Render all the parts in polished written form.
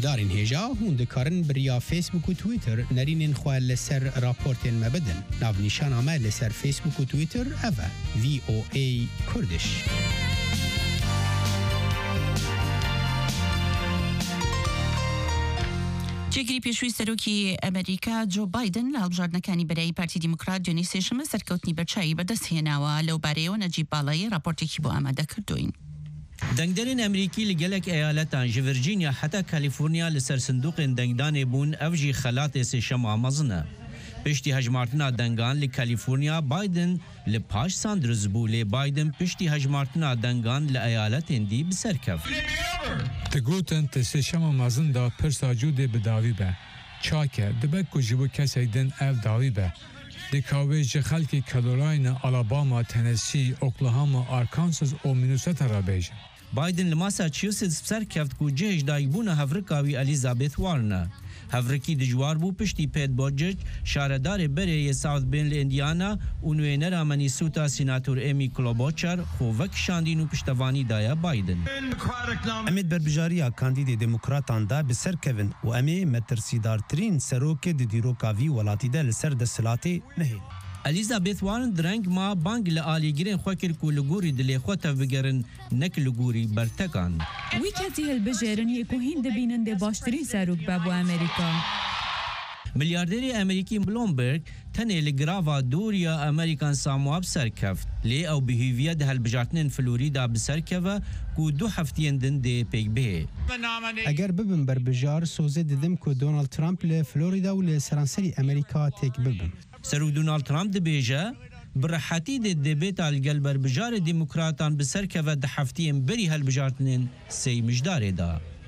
هدارین هێژا هون دikarin biriya Facebook و Twitter nerînên xwe li ser raportên me bidin. Navnîşana me li ser Facebook û Twitter ev e VOA Kurdiş. جێگیری پێشووی سەرۆکی ئەمریکا جۆ بایدن لە هەڵبژاردنەکانی بەرەی پارتی دیموکرات دوێنێ سێشەمە سەرکەوتنی بەرچاوی بەدەستهێناوە لەو بارەیەوە نەجیب باڵایی راپۆرتێکی بۆ ئامادە کردوین. دەنگدەرên ئەمریکی لە gelek eyaletan ji Virginia heta Kaliforniya li ser sindoqên dengdanê bûn ev jî xelatê sêşema mezin e. Piştî hejmartina dengan li Kaliforniya Biden li paş Sanders bû lê Biden piştî hejmartina dengan li eyaletên dî bi ser kev. Te gotin te sêşema mezin da pirsa cûdê bi dawî be. Çake dibe ku ji bo kesek din ev dawî be. Dikawê ji xelkê Carolina, Alabama, Tennessee, Oklahoma, Arkansas û Minnesota re bêjin. Biden li Massachusetts bi ser keft ku cihê ji dayîbûna hevrika wî Elizabeth Warren e. Hevrekî dijwar bû piştî Pete Buttigieg, şaredarê berê yê South Bend li Indiana û nûênera Minnesota Senator Amy Klobuchar xwe vekişandîn û piştevanî daye Biden. Em ê berbijariya kandîdê demokratan da bi ser kevin û em ê metirsîdartirîn serokê di dîroka vî welatî de li ser desthilatê nehê. Elizabeth Warren direng ma bang li alîgirên xwe kir ku li gorî dilê xwe tev bigerin nek li gorî bertekan. Wî kesî hilbijerin yê ku hîn dibînin dê baştirîn serok be bo Amerîka. Milyarderê Amerîkî Bloomberg tenê li grava doriya Amerîkan Samoa bi ser keft. Lê ew bi hêviya di helbijartinên Florîda bi ser keve ku du heftiyên din dê pêk bihê. Eger bibim berbijar sozê didim ku Donald Trump li Florida û li seranserî Amerîka têk bibim. Serok Donald Trump dibêje bi rehetî dê debêta li gel berbijarê demokratan bi ser keve di heftiyên berî helbijartinên sey mijdarê da.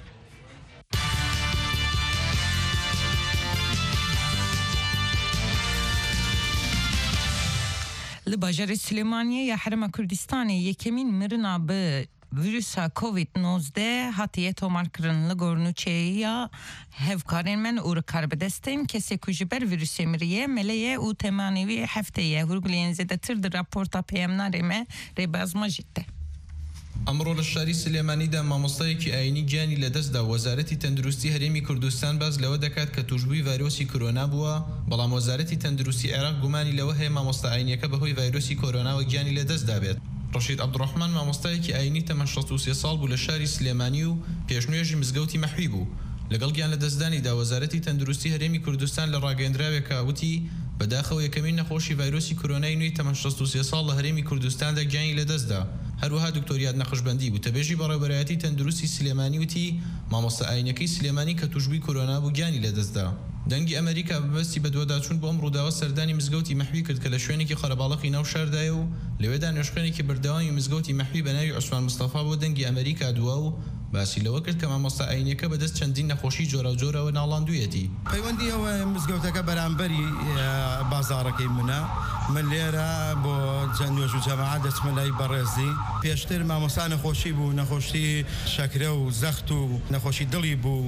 Li bajarê Silêmaniyê ya Herêma Kurdistanê yekemîn mirina bi vîrusa COVID-19 hatiye tomarkirin li gor nûçeya hevkarên men û rikarbidestên kesê ku ji ber vîrusê miriye meleye û temanî wî hefteyê hûrguliyên zêdetir di raporta peyamnarê me rêbazma jî te. ئەمڕۆ لە شاری سلێمانیدا مامۆستایەکی ئاینی گیانی لەدەستدا وەزارەتی تەندروستی هەرێمی کوردستان باز لەوە دەکات کە توشبووی ڤایرۆسی کۆرۆنا بووە بەڵام وەزارەتی تەندروستی عێراق گومانی لەوە هەیە مامۆستا ئاینیەکە بەهۆی ڤایرۆسی کۆرۆناوە گیانی لەدەستدا بێت. ڕەشید عەبدوڕەحمان مامۆستایەکی ئاینی تەمەن 63 ساڵ بوو لە شاری سلێمانی و پێشنوێژی مزگەوتی مەحوی بوو. لەگەڵ گیان لەدەستدانیدا وەزارەتی تەندروستی هەرێمی کوردستان لە ڕاگەیەندراوێکە وتی بەداخەوە یەکەمین نەخۆشی ڤایرۆسی کۆرۆنای نوێی تەمەن 63 ساڵ لە هەرێمی کوردستاندا گیانی لەدەستدا. هەروەها دکتۆریات نەخشبەندی بوو تەبێژی بەڕێوەبەرایەتی تەندروستی سلێمانی وتی مامۆستا ئاینەکەی سلێمانی کە توشبووی کۆرۆنا بوو گیانی لەدەستدا. دەنگی ئەمریکا بەبەستی بە دووەداچوون بۆ ئەم ڕووداوە سەردانی مزگەوتی مەحوی کرد کە لە شوێنێکی خەرەباڵغی ناو شاردایە و لەوێدا نوێژخانێکی بەردەوامی مزگەوتی مەحوی بە ناوی عوسمان مستەفا بۆ دەنگی ئەمریکا دووە و باسی لەوە کرد کە مامۆستا ئاینەکە بەدەست چەندین نەخۆشی جۆرە و جۆرەوە ناڵاندوویەتی. پەیوەندی ئەوە مزگەوتەکە بەرامبەری بازاڕەکەی منە من لێرە بۆ نوێژ و جەماعەت دەچمە لای بەڕێزی پێشتر مامۆستا نەخۆشی بوو نەخۆشی شەکرە و زەخت و نەخۆشی دڵی بوو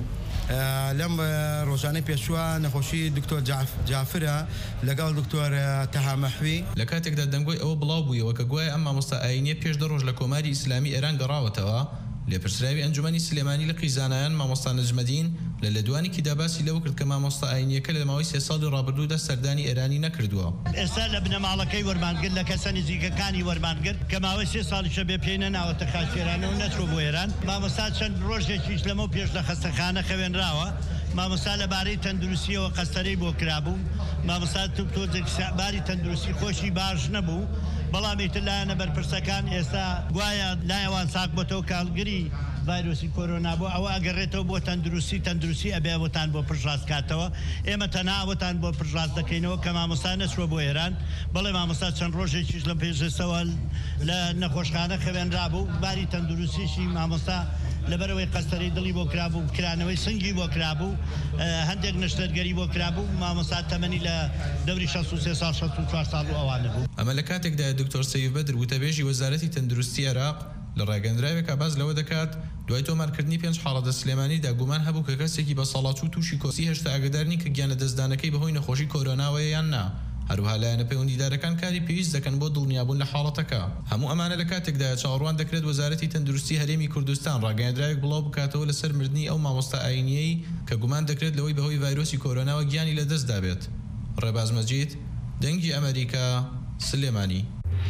لەم ڕۆژانەی پێشوە نەخۆشی دکتۆر جافرە لەگەڵ دکتۆر تەها مەحوی لە کاتێکدا دەنگۆی ئەوە بڵاو بوویەوە کە گوایە ئەم مامۆستا ئاینیە پێش دە ڕۆژ لە کۆماری ئیسلامی ئێران گەڕاوەتەوە لێپرسراوی ئەنجومەنی سلێمانی لە قیزانایان مامۆستا نەجمەدین لە لەدوانی داباسی لەوە کرد کە مامۆستا ئاینیەکە لە ماوەی 3 ساڵی ڕابردوودا سەردانی ئێرانی نەکردووە. ئێستا لە بنەماڵەکەی وەرمانگرت لە کەسە نزیکەکانی وەرمانگرت کە ماوەی 3 ساڵیشە بێ پێی نەناوەتە خاچێرانە و نەچوو بۆ ئێران. مامۆستا چەند ڕۆژێکیش لەمە پێش لە خەستەخانە خوێنراوە. مامۆستا لەبارەی تەندروستیەوە قەستەرەی بۆ کرابوو. مامۆستا تۆزێکباری تەندروستی خۆشی باش نەبوو. بەڵام ئیتر لایەنە بەرپرسەکان ئێستا گوایە لایەوان ساک بۆتەوە کاڵگری ڤایرۆسی کۆرۆنا بۆ ئەوە ئەگەڕێتەوە بۆ تەندروستی ئەبێوەتان بۆ پژڕاستکاتەوە ئێمە تەناوەتان بۆ پژڕاست دەکەینەوە کە مامۆستا نەچووە بۆ ئێران بەڵێ مامۆستا چەند ڕۆژێکیش لە پێشەوە لە نەخۆشخانە خوێنرابوو باری تەندروستیشی مامۆستا لەبەرەوەی قەستەری دڵی بۆ کرابوو کرانەوەی سنگی بۆ کرابوو هەندێک نەشتەرگەری بۆ کرابوو مامۆستا تەمەنی لە دەوری 63 ساڵ 64 ساڵ و ئەوانە بوو. ئەمە لە کاتێکدا دکتۆر سەیف بەدر وتەبێژی وەزارەتی تەندروستی عێراق لە ڕاگەندراوێکە باز لەوە دەکات دوای تۆمارکردنی 5 حاڵەتە سلێمانیدا گومان هەبوو کە کەسێکی بە سەڵات و تووشی کۆسی هێشتا ئاگدارنی کە گیان لە دەستدانەکەی بەهۆی نەخۆشی کۆرۆناوەیە یان نا. هەروها لایەنە پەیوەندیدارەکان کاری پێویست دەکەن بۆ دڵنیابوون لە حاڵەتەکە. هەموو ئەمانە لە کاتێکدا چاوەڕوان دەکرێت وەزارەتی تەندروستی هەرێمی کوردستان ڕاگەیەندراوێک بڵاو بکاتەوە لەسەر مردنی ئەو مامۆستا ئاینیەی کە گومان دەکرێت لەوەی بەهۆی ڤایرۆسی کۆرۆناوە گیانی لەدەستدا بێت. ڕێباز مەجید، دەنگی ئەمریکا، سلێمانی.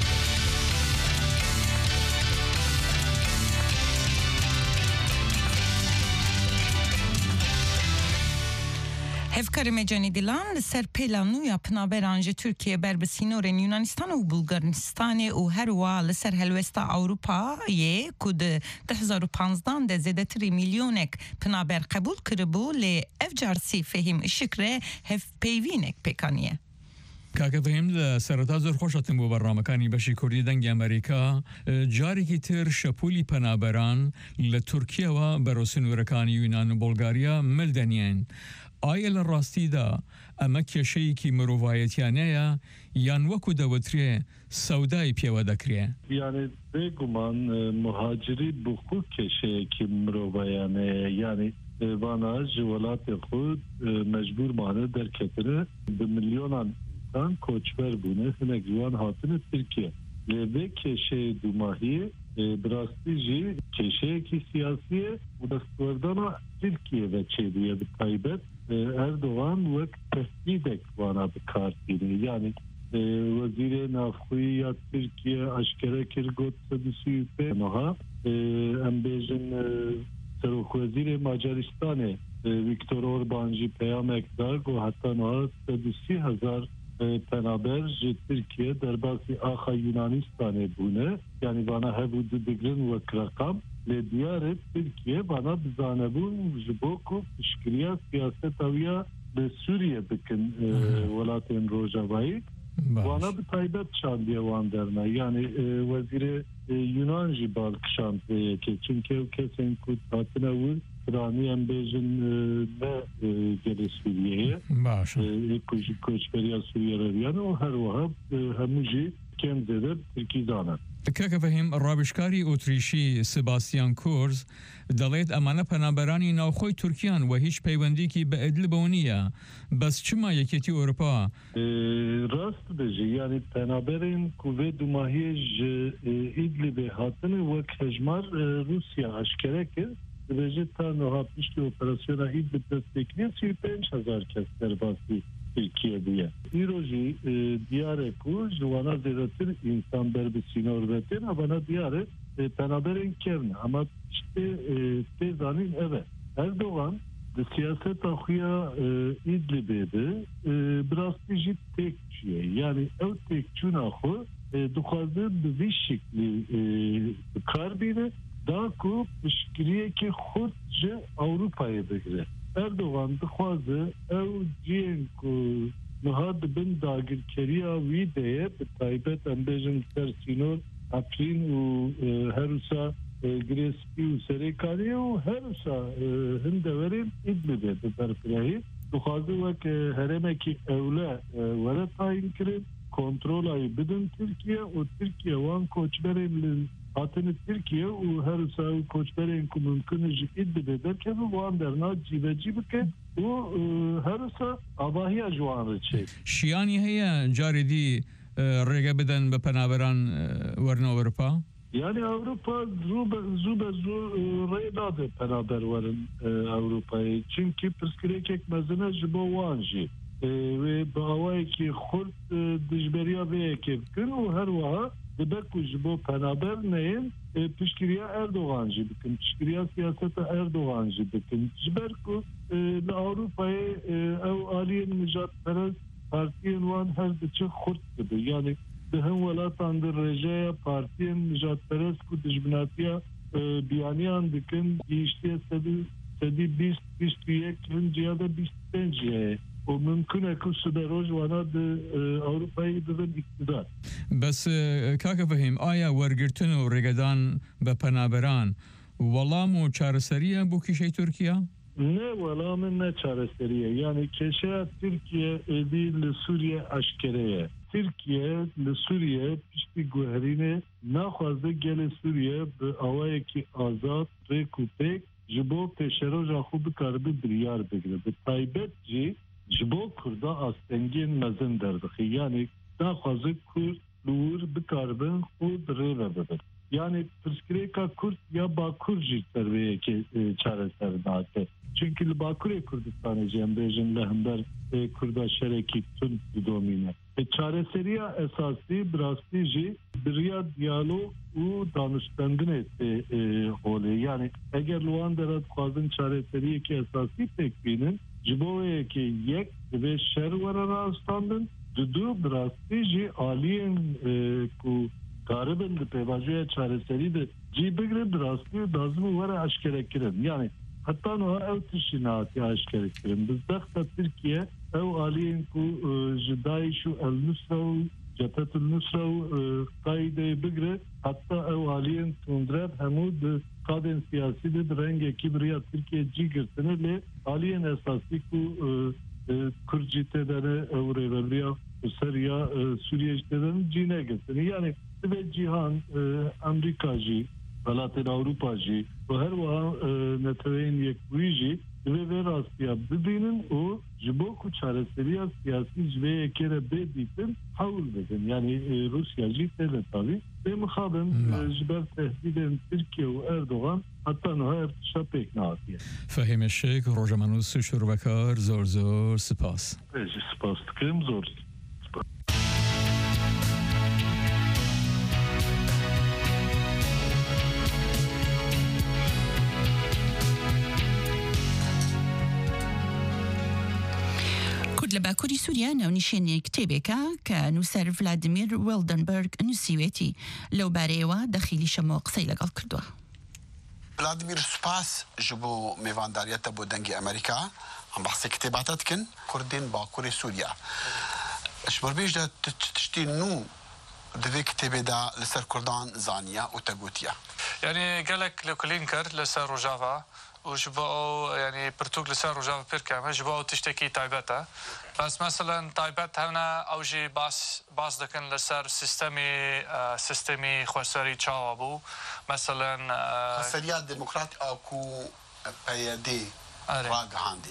Hevkarê Mecanî Dilan li ser pêla nû ya pinaberan ji Tirkiye ber bi sînorên Yunanistan û Bulgaristanê û herwa li ser helwesta Ewropayê ku di 2015 de zêdetirî milyonek pinaber qebûl kiribû lê ev car sî fehîm îşik re hevpeyvînek pêkaniye. کاکەفەهیم لە سەرەتا زۆر خۆشەتم بۆ بەڕامەکانی بەشی کوردی دەنگی ئەمریکا جارێکی تر شەپولی پەنابەران لە تورکیەوە بەرەو سنوورەکانی یونان و بۆلگاریا ملدەنیان. ئایا لە ڕاستیدا ئەمە کێشەیەکی مرۆڤایەتیانەیە یان وەکو دەوترێ سەودای پێوە دەکرێ؟ یعنی بێگومان مهاجری بخو کێشەیەکی مرۆڤایانەیە، یعنی vana ji welatê xwe mecbûr mane derketine bi milyonan insan koçber bûne hinek ji wan hatine Tirkiye. Lê vê kêşeyê dûmahiyê bi rastî jî kêşeyekî siyasî ye û destwerdana Tirkiye ve çêdiye bi taybet Erdoğan wek tehdîdek wana bi kar tîne. Yani Wezîrê Navxwî ya Tirkiye eşkere kir got sedîsî pê niha em bêjin Serokvezîrê Macaristanê Viktor Orban jî peyamek da got heta niha 30,000 penaber ji Tirkiye derbasî axa Yunanistanê bûne. Yani vana hebû digirin wek rakam lê diyar e Tirkiye vana bizanebûn ji bo ku piştgiriya siyaseta wî ya bi Sûriye bikin welatên Rojavayê. Vana bi taybet şandiye wan derna. Yani Wezîrê Yunan jî balkişand vê yekê. Çünkü ew kesên ku hatine wir Piranî em bêjin ne gelê Sûriyeyê. Koçberiya Sûriye re yani o her wiha hemû jî kêm zêde Tirkî zanin. کاکەفەهیم ڕابشکاری ئۆتریشی سباسیان کورز دەڵێت ئەمانە پەنابەرانی ناوخۆی تورکیان و هیچ پەیوەندێکی بە ئیدلبەوە نییە. بەس چما یەکێتی ئەوروپا؟ ڕاست بێژی یعنی پەنابەرên ku vê dûmahiyê ji îdlibê hatine wek hejmar Rusya eşkere kir dibêje ta niha piştî operasyona îdlib destpêkiriye 35,000 kes derbasî Tirkiye bûye. Îro jî diyar e ku ji wana zêdetir însan ber bi sînor vetin havana diyar e penaberên kevne ama işte tê zanîn ev e. Erdoğan di siyaseta xwe ya îdlibê de bi rastî jî têk çûye. Yani ew têkçûna xwe dixwaze bi vî şeklî kar bîne da ku piştgiriyekî xurt ji Ewropayê bigire. Erdoğan dixwaze ew ciyên ku niha dibin dagirkeriya wî de ye bi taybet em bêjin ser sînor Efrîn û herûsa Girêspî û Serêkaniyê û herûsa hin deverên îdlibê bi berfirehî dixwaze wek herêmekî ewle were tayin kirin kontrolayê bidin Tirkiye û Tirkiye wan koçberên li hatine Tirkiye û herûsa koçberên ku mumkin ji îdlibê derkevin wan derna cîvecî bike û herûsa avahiya ji wan re çêk. Şiyanî heye carê dî ڕێگە بدەن بە پەنابەران وەرنە ئەوروپا؟ Yani Avrupa zû rê nade penaber werin Ewropayê. Çünkü pirsgirêkek mezine ji bo wan jî wê bi awayekî xurt dijberiya vê yekê bikin û her wiha dibe ku ji bo penaber neyên piştgiriya Erdoğan jî bikin. Piştgiriya siyaseta Erdoğan jî bikin. Ji ber ku li Ewropayê ew aliyên mijatperest partiyên wan her diçe xurt dibe. Yani di hin welatan di rêjeya partiyên mijatperest ku dijminatiya biyaniyan dikin gihîştiye sedî 20-21 hin ciyada 25 ye. O mümkün e ku siberoj wana di Ewropayê bibin iktidar. Bes kakefehîm aya wergirtin û rêgedan bi penaberan welam û çareseriye bû kîşeyê Tirkiye? Ne welamın ne çareseriye. Yani keşeya Türkiye edî li Sûriye eşkereye. Türkiye li Sûriye piştî guherînê naxwaze gelê Sûriye bi awayekî azad rêk û pêk ji bo pêşeroja xwe bikaribe biryar bigire. Bi taybet jî جبو کردا آستنگین مزن دردخی یعنی ناخوازه کرد لور بکاربن خود ریوه ببن yani Türkiye'ka Kürt ya Bakur jitlerveye ki çareser dağıtı. Çünkü Bakur'e Kürdistan'ı cembejin lehender Kürda şereki tüm domine. Çareseriye esası brastici bir diyalog u danıştandın etti hole. Yani eğer Luanderat kazın çareseriye ki esası tekbinin Cibo'ya ki yek ve şervara rastandın dudu brastici aliyen ku Karabın da pevajoya çareseri de cibegre drastı dazmı var aşkerekirin. Yani hatta o ev tişinatı aşkerekirin. Biz dakta Türkiye ev aliyen ku jidai şu el-Nusra Cephet-ül Nusra kaide begre hatta ev aliyen tundreb hemud kadın siyasi de renge kibriya Türkiye cigirtine le aliyen esası ku Kürcitedere evrevebriya Seriya Suriye citeden cine gitsin. Yani ve cihan Amerikacı, Balatın Avrupacı ve her vaha neteveyin yekbuici ve rastya bibinin o jiboku çareseriya siyasi civeye kere beditin havul bedin. Yani Rusyacı tele tabi. Ve muhabın jiber tehdiden Türkiye ve Erdoğan hatta noha ertişa pek naatiye. Fahim Eşek, Rojamanus Şurvakar, zor zor spas. Spas tıkım zor. لباكوري سوريا نونيشيني كتابيكا كنوسر فلاديمير ويلدنبرغ نسيويتي لو باريوا داخلي شموق سيلق الكردوة فلاديمير سباس جبو ميفانداريتا بو دنجي أمريكا عم بحثي كتاباتتكن كردين باكوري سوريا اشبر بيش دا تشتي نو دفي كتابي دا لسر كردان زانيا وتاغوتيا يعني قالك لو كلينكر لسر روجافا وجبوا يعني برتوك لسان رجال بيركام جبوا تشتكي تايبتا بس مثلا تايبت هنا اوجي باس دكن لسر سيستمي خسري تشاوبو مثلا خسريات ديمقراطي او كو بيدي راق عندي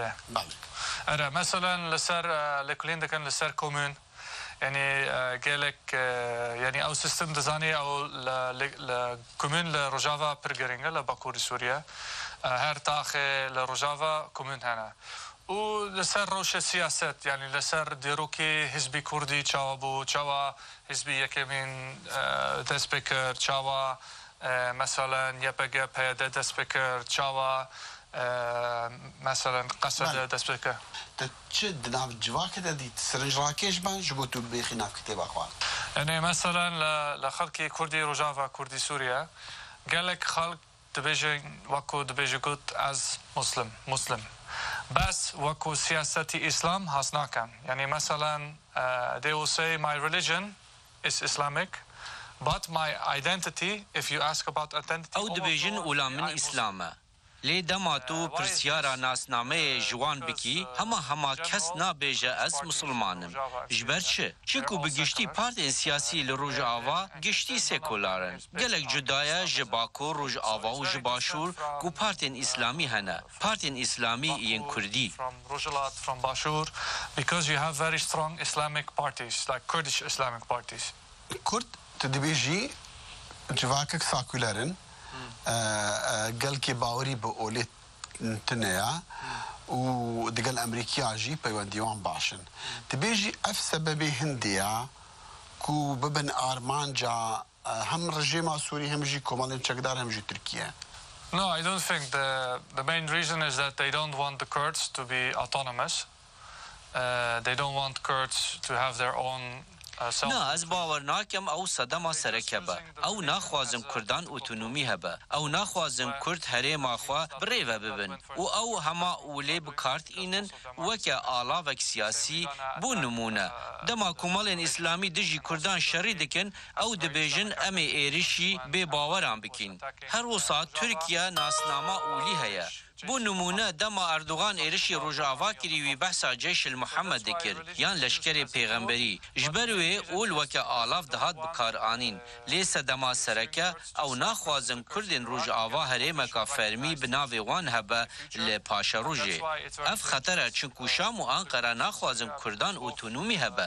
اره مثلا لسر لكلين دكن لسر كومون يعني قالك يعني او سيستم دزاني او لكومون لرجافا بيرجرينغا لباكوري سوريا هر تاخي لرجافا كومون هنا ولسر روش السياسات يعني لسر ديروكي حزبي كردي تشاوبو تشاوا حزبي يكمين دسبيكر تشاوا مثلا يبقى بيدا دسبيكر تشاوا مثلا قصد دسبيكر تشد ناف جواك دي سرنج راكيش بان جبوتو بخلاف كتاب اخوان يعني مثلا لخلقي كردي رجافا كردي سوريا قالك خلق دبيجي وكو دبيجي قلت از مسلم بس وكو سياسة إسلام هاسناكم يعني مثلا they will say my religion is Islamic but my identity if you ask about identity أو دبيجن أولا من إسلام لی دماتو پرسیارا ناسنامه جوان بکی هما کس نابیجه از مسلمانم جبر چه؟ چونکو بگشتی پارتین سیاسی لروج آوا گشتی سیکولارن گلک جدایا جباکو روج آوا و جباشور کو پارتین اسلامی هنه پارتین اسلامی این کردی from Bashur because you have very strong Islamic parties like Kurdish Islamic parties Kurd تدبيجي جواكك ساكولارن قال كي باوري بقولت تنيا ودقال أمريكا جي بيوان باشن تبيجي أف سببي هندية كو ببن آرمان جا هم رجيم سوري هم جي كومالين شكدار هم جي تركيا No, I don't think the main reason is that they don't want the Kurds to be autonomous. They don't want Kurds to have their own نه از باور ناکم او صدما سرکبه او ناخوازم کردان اوتونومی هبه او ناخوازم کرد هریم خوا بریوه ببن او هما اولی بکارت اینن وکه آلاوک سیاسی بو نمونه دما کمالین اسلامی دجی کردان شری دکن او دبیجن امی ایریشی بی باوران بکین هر وسا ترکیه ناسنامه اولی هیا بو نمونه دما اردوغان ایرشی روجاوا کریوی بحثا جیش المحمد دکر یان لشکر پیغمبری جبروی اول وک آلاف دهات بکار آنین لیس دما سرکه او ناخوازن کردن روجاوا هریمکا فرمی بناوی وان هبه لپاشا روجه اف خطره چنکو شام و انقره ناخوازن کردان اوتونومی هبه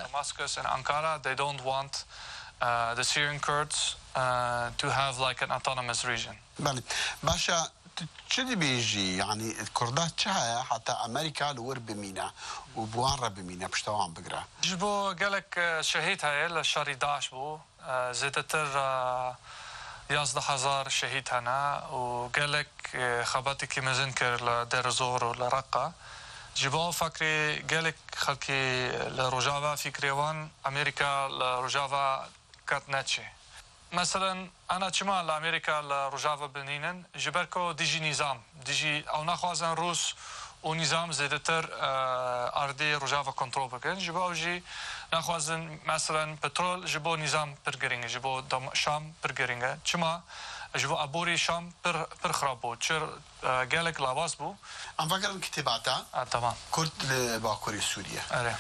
the Syrian Kurds to have like an autonomous region. بله باشا چه بيجي يعني الكردات چه حتى امريكا لور بمينا وبوان رب بمينا بشتوان بقرا جبو قالك شهيد هاي للشهر 11 بو زيدتر 11,000 شهيد هنا وقالك خباتك مزنكر لدير الزور ولرقة جبو فكري قالك خلكي لروجافا في كريوان امريكا لروجافا كاتناتشي مثلا انا چما لامريكا لروجافا بنينن جبركو ديجي نظام ديجي او نخوازن روس ونظام زيدتر اردي روجافا كنترول بكن جبو جي نخوازن مثلا بترول جبو نظام برجرينج جبو شام برجرينج چما جبو ابوري شام پر خرابو چر قالك لاباس بو ام فكر كتاباتا تمام كرد لباكوري سوريا اره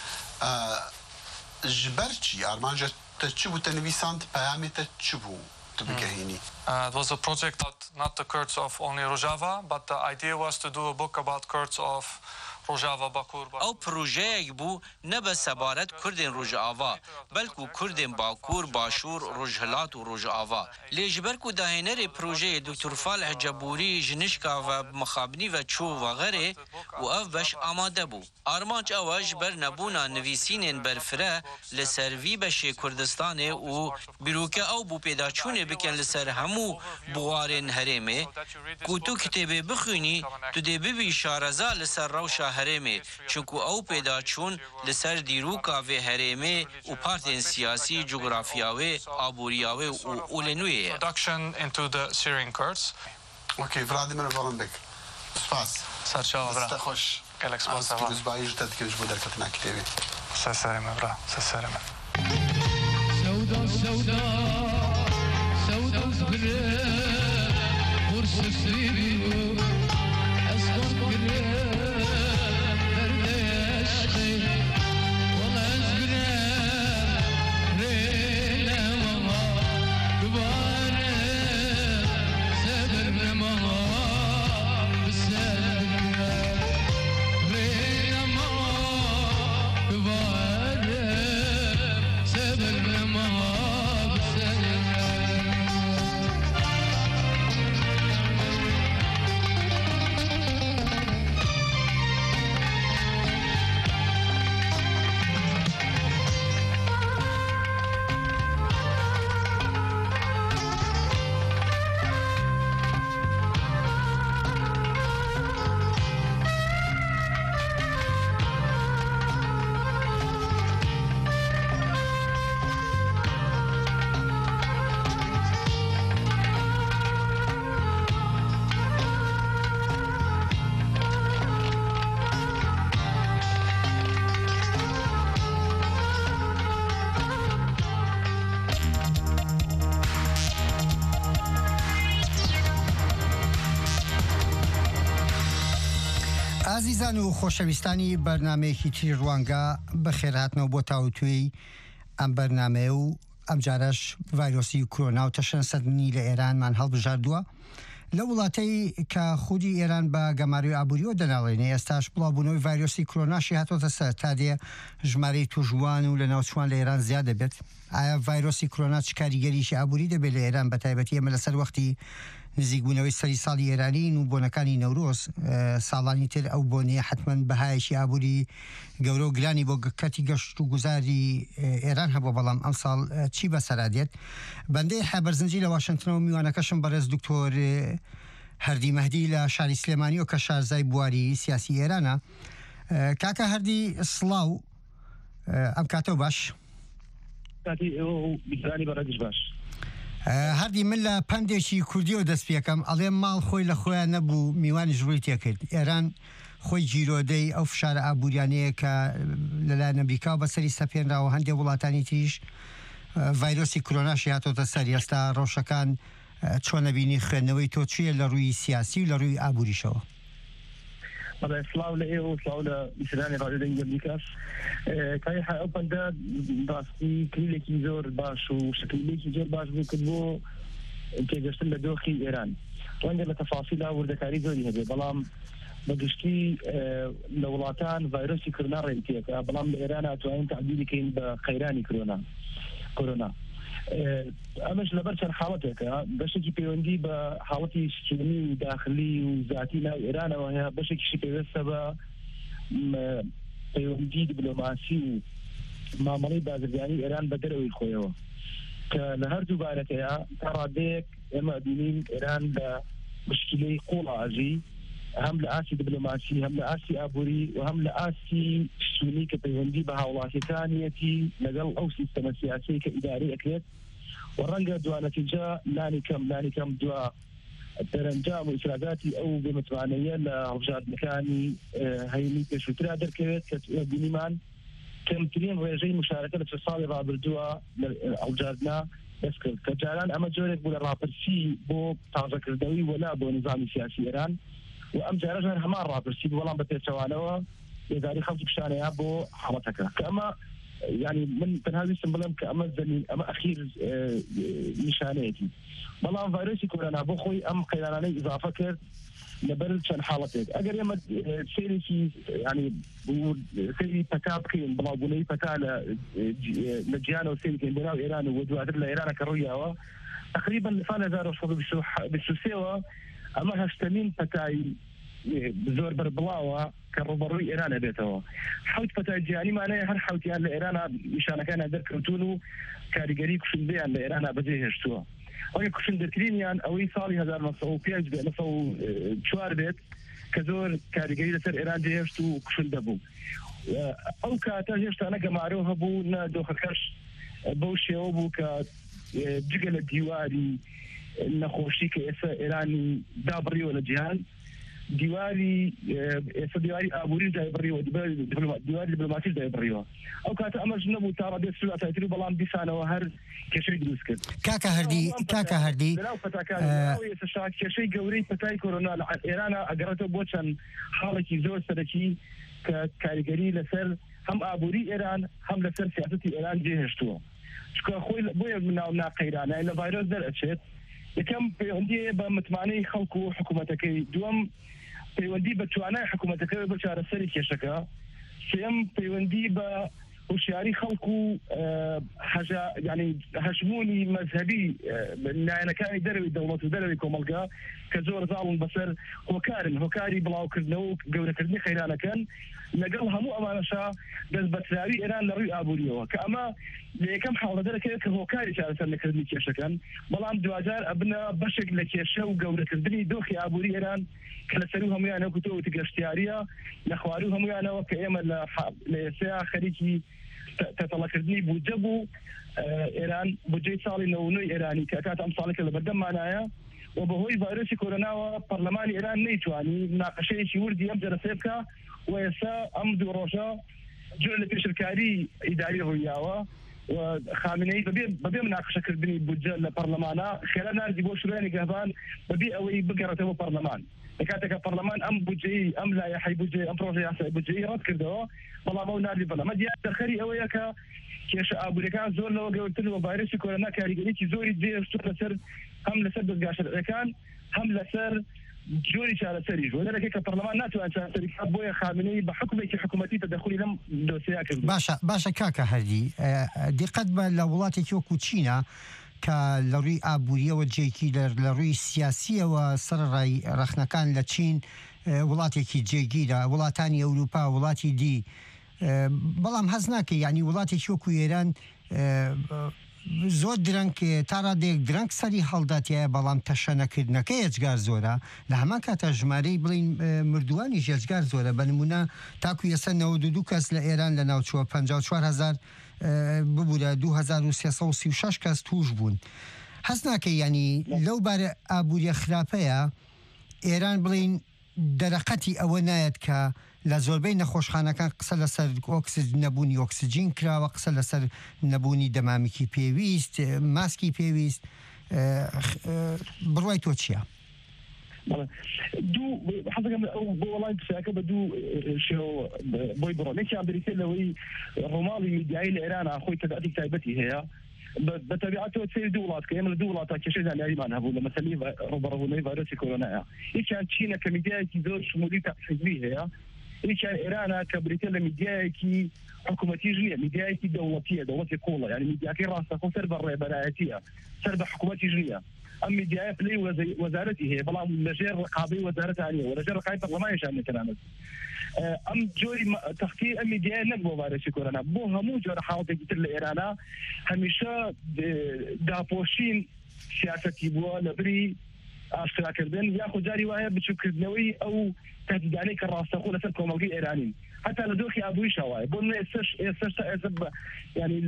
جبرچي ارمانجه تشبو تنويسانت بيامت تشبو تبكهيني It was a project that not the Kurds of only Rojava, but the idea was to do a book about Kurds of Rojava, Bakur. او پروژه بو نه به سبارت کردن روجاوا بلکو کردن باکور باشور روجهلات و روجاوا لیجبر کو داینر پروژه دکتر فالح جبوری جنشکا و مخابنی و چو و غره و اف بش آماده بو آرمانچ اواج بر نبونا نویسینن برفره لسروی بش کردستان و بیروکه او بو پیداچونه بکن لسر همو بوارن هرمه کو تو کتابه بخونی تو دی ببی شارزا لسر روشا هرمه چونکو او پیدا چون لسر دیروکا و هرمه و پارتین سیاسی جغرافیاوی آبوریاوی و اولنوی Production into the Syrian Kurds. اوكي فلاديمير فولنبيك سپاس سرچاو برا خوش قالك سپاس برا روز بايج تدك جبو دركتنا كتابي سلام برا سلام سودا سودا سودا زبره قرص سريري اسكن قريه عزیزان و خۆشەویستانی بەرنمەیەکی تری ڕوانگە بەخێرهاتنەوە بۆ تاوتوێی ئەم بەرنمەیە و ئەم جارەش ڤایرۆسی کۆرۆنا و تەشەن سەدنی لە ئێرانمان هەڵبژاردووە لە وڵاتەی کە خودی ئێران بە گەماری و ئابووریەوە دەناڵێنێ ئێستاش بڵاوبوونەوەی ڤایرۆسی کۆرۆناشی هاتۆتە سەر تا دێ ژمارەی توژوان و لە ناوچوان لە ئێران زیاد دەبێت ئایا ڤایرۆسی کۆرۆنا چ کاریگەریشی ئابووری دەبێت لە ئێران بەتایبەتی ئێمە لەسەر وەختی نزیکبوونەوەی سەری ساڵی ئێرانین و بۆنەکانی نەورۆز ساڵانی تر ئەو بۆنەیە حتمەن بەهایشی ئابووری گەورە و گرانی بۆ کەتی گەشت و گوزاری ئێران هەبوو بەڵام ئەم ساڵ چی بەسەرادێت بەندەی حەبەرزنجی لە واشنگتنەوە میوانەکەشم بەڕێز دکتۆر هەردی مەهدی لە شاری سلێمانی و کە شارزای بواری سیاسی ئێرانە کاکە هەردی سڵاو ئەم کاتەوە باش هەردی من لە پندێکی کوردیەوە دەست پێکەم ئەڵێ ماڵ خۆی لە خۆیان نەبوو میوانی ژووری تێکرد ئێران خۆی جیرۆدەی ئەو فشارە ئابووریانەیە کە لەلایەن ئەمریکا و بەسەری سەپێنراوە هەندێک وڵاتانی تریش ڤایرۆسی کۆرۆناشی هاتۆتە سەر ئێستا ڕەوشەکان چۆن نەبینی خوێندنەوەی تۆ چییە لە ڕووی سیاسی و لە ڕووی ئابووریشەوە بەڵێ سڵاو لە ئێوە سڵاو لە بیسەرانی ڕادیۆ ئەمریکاش کایحا ئەو بەندە ڕاستی کلیلێکی زۆر باش و شکلێکی زۆر باش بوو کرد بۆ تێگەشتن لە دۆخی ئێران ڕەنگە لە تەفاسیلا وردەکاری زۆری هەبێ بەڵام بەگشتی لە وڵاتان ڤایرۆسی کرونا ڕێکێکە بەڵام لە ئێران ئەتوانین تعبیری بکەین بە قەیرانی کۆرۆنا ئەمەش لەبەر چەند حاڵەتێکە بەشێکی پەیوەندی بە حاڵەتی سکێنی و داخلی و ذاتی ناو ئێرانەوە هەیە بەشێکیشی پێوەستە بە پەیوەندی دیبلۆماسی و مامەڵەی بازرگانی ئێران بە دەرەوەی خۆیەوە کە لە هەردوو بارەکەیە تا ڕادەیەک ئێمە بینین ئێران لە مشکلەی قوڵاژی هەم لە ئاسی دیبلۆماسی هەم لە ئاسی ئابووری و هەم لە ئاسی سونی کە پەیوەندی بە هاوڵاتیەکانیەتی لەگەڵ ئەو سیستەمە سیاسی کە ئیداری ئەکرێت و ڕەنگە دوانەتیجە لانی کەم دوا دەرەنجام و ئیفراداتی ئەو بێمتوانەیە لە هەڵبژاردنەکانی هەینی پێشووترا دەرکەوێت کە بینیمان کەمترین ڕێژەی مشارەکە لە چە ساڵی ڕابردووە هەڵبژاردنا دەست کرد کە جاران ئەمە جۆرێک بوو لە ڕاپرسی بۆ تازەکردنەوەی وەلا بۆ نظامی سیاسی ئێران و ئەم جارە ژان هەمان ڕاپرسی بەڵام بە پێچەوانەوە بێداری خەڵکی پیشانەیە بۆ حاڵەتەکە کە ئەمە يعني من تنهاویستم بڵێم کە ئەمە زەمین ئەمە ئەخیر نیشانەیەکی بەڵام ڤایرۆسی کۆرۆنا بۆ خۆی ئەم قەیرانانەی ئیزافە کرد لەبەر چەند حاڵەتێک ئەگەر ئێمە سێرێکی ینی سێری پەتا بکەین بڵاوبوونەی پەتا لە جیانەوە سێری بکەین بەناو ئێران و دواتر لە ئێرانە کە ڕوویاوە تقریبا لە ساڵ 1923ەوە ئەمە هەشتمین پەتای زۆر بەربڵاوە کە ڕوبەڕووی ئێرانە بێتەوە حوت پەتای جیهانیمانەیە هەر حوتیان لە ئێرانە نیشانەکانیان دەرکەوتون و کاریگەری کوشندەیان لە ئێرانە بەجێهێشتووە وەگە کوشندەترینیان ئەوەی ساڵی 1905 بێت 1904 بێت کە زۆر کاریگەری لەسەر ئێران جێهێشت و کوشندە بوو ئەو کاتە هێشتا نەگەمارەوە هەبوو نە دۆخەکەش بەو شێوە بوو کە جگە لە دیواری نەخۆشی کە ئێستا ئێرانی دابڕیوە لە جیهان دیواری ئێستا دیواری ئابووری دایبڕیوە دیواری دیبلۆماسی دایبڕیوە ئەو کاتە ئەمەش نەبوو تا ڕادێت سواتایتر و بەڵام دیسانەوە هەر کێشەی دروست کرد کاکە هەردی کێشەی گەورەی پەتای کۆرۆنا لە ئێرانە ئەگەڕێتەوە بۆ چەند حاڵێکی زۆر سەرەکی کە کاریگەری لەسەر هەم ئابووری ئێران هەم لەسەر سیاسەتی ئێران جێهێشتووە چکە خۆی بۆیە ناو ناقەیرانە لە ڤایرۆس دەرئەچێت یەکەم پەیوەندی بە متمانەی خەڵکو و حکوومەتەکەی دووەم پەیوەندی بە توانای حکوومەتەکەی بە چارەسەری کێشەکە سێم پەیوەندی بە هوشیاری خەڵکو ینی هەژمونی مەذهبی لایەنەکانی دەرەوەی دەوڵەت و دەرەوەی کۆمەلگا کە زۆر زاڵن بەسەر هۆکاری بڵاوکردنەوە و گەورەکردنی خەیرانەکەن لەگەڵ هەموو ئەمانەشا دەست بەتراوی ئێران لە ڕووی ئابووریەوە کە ئەمە لە یەکەم حاڵە دەرەکەوێت کە هۆکاری چارەسەر لەکردنی کێشەکەن بەڵام دوجار ئەبنە بەشێک لە کێشە و گەورەکردنی دۆخی ئابووری ئێران کە لەسەر و هەمویانە کوتەوەتی گەشتیاریە لە خواری و هەمویانەوە کە ئێمە لە ئێستا خەریکی تەتەڵەکردنی بودجە بوو ئێران بودجەی ساڵی 99 ئێرانی کە کات ئەم ساڵێکە لە بەردەممانایە و بەهۆی ڤایرۆسی کۆرۆناوە پەرلەمانی ئێران نەیتوانی ناقەشەیەکی وردی ئەم جەرەسێ بکە و ئێستا ئەم دوو ڕۆژە جۆر لە پێشرکاری ئیداری ڕوویاوە و خامنەی بەبێ مناقشەکردنی بودجە لە پەرلەمانە خێرا ناردی بۆ شورانی گەهبان بەبێ ئەوەی بگەڕێتەوە پەرلەمان لەکاتێکە پەرلەمان ئەم بودجەی ئەم لایحەی بودجێ ئەم پرۆژەی یاسای بودجەی ڕەت کردەوە بەڵام ئەو ناردی بەڵام دیار دەرخەری ئەوەیە کە کێشە ئابووریەکان زۆر لەوە گەورەتر و ڤایرۆسی کۆرۆنا کاریگەریی زۆری جێهێشتووە لەسەر هەم لەسەر دەستگا شەرعیەکان هەم لەسەر جۆری چارەسەری ژۆ لەرەکەی کە پەرلەمان ناتوان چارەسەری بکات بۆیە خامنەی بە حکومێکی حکوومەتی تەدەخولی لەم دۆسەیە کرد باشە کاکە هەردی دیقەت بە لە وڵاتێکی وەکو چینە کە لە ڕووی ئابووریەوە جێکی لە ڕووی سیاسیەوە سەرڕای ڕەخنەکان لە چین وڵاتێکی جێگیرە وڵاتانی ئەوروپا وڵاتی دی بەڵام هەز ناکە ینی وڵاتێکی وەکو ئێران زۆر درەنگ تا ڕادێک درەنگ سەری هەڵداتیایە بەڵام تەشەنەکردنەکەی ئەجگار زۆرە لە هەمان کاتە ژمارەی بڵین مردووانی ژێجگار زۆرە بە نمونە تاکو ئێستا 92 کەس لە ئێران لە ناوچووە 54,000 ببوورە 2336 کەس توش بوون هەست ناکە ینی لەو بارە ئابووریە خراپەیە ئێران بڵین دەرەقەتی ئەوە نایەت کە لە زۆربەی نەخۆشخانەکان قسە لەسەر نەبوونی ئۆکسجین کراوە قسە لەسەر نەبوونی دەمامکی پێویست ماسکی پێویست بڕوای تۆ چییە؟ دوو حەزەکەم بۆ وەڵای پرسیاکە بە دوو شێوە بۆی بڕۆن یەکیان بریتە لەوەی ڕۆماڵی میدیایی لە ئێرانە خۆی تەبعاتی تایبەتی هەیە بەتەبیعەتەوە سێ دوو وڵات کە ئێمە لە دوو وڵاتە کێشەی زانیاریمان هەبوو لە مەسەلەی ڕوبەڕەبوونەوەی ڤایرۆسی کۆرۆنایە یەکیان چینە کە میدیایەکی زۆر شمولی تاحزبی هەیە یەکیان ئێرانە کە بریتە لە میدیایەکی حکوومەتیش نییە میدیایەکی دەوڵەتیە دەوڵەتی کۆڵە یعنی میدیاکەی ڕاستەخۆ سەر بە ڕێبەرایەتیە سەر بە حکوومەتیش نییە ئەم میدیایە پلەی وەزارەتی هەیە بەڵام لەژێر ڕقابەی وەزارەتانیە و لەژێر ڕقابەی پەرلەمانیشان نەتەنانێت ئەم جۆری تەختی ئەم میدیایە نەک بۆ ڤایرۆسی کۆرۆنا بۆ هەموو جۆرە حاڵەتێکی تر لە ئێرانە هەمیشە داپۆشین سیاسەتی بووە لەبری ئاشکراکردن یاخود جاری وایە بچووکردنەوەی ئەو تهدیدانەی کە ڕاستەخۆ لەسەر کۆمەڵگەی ئێرانین حتا لە دۆخی ئابووریش وایە بۆ ئێستا ینی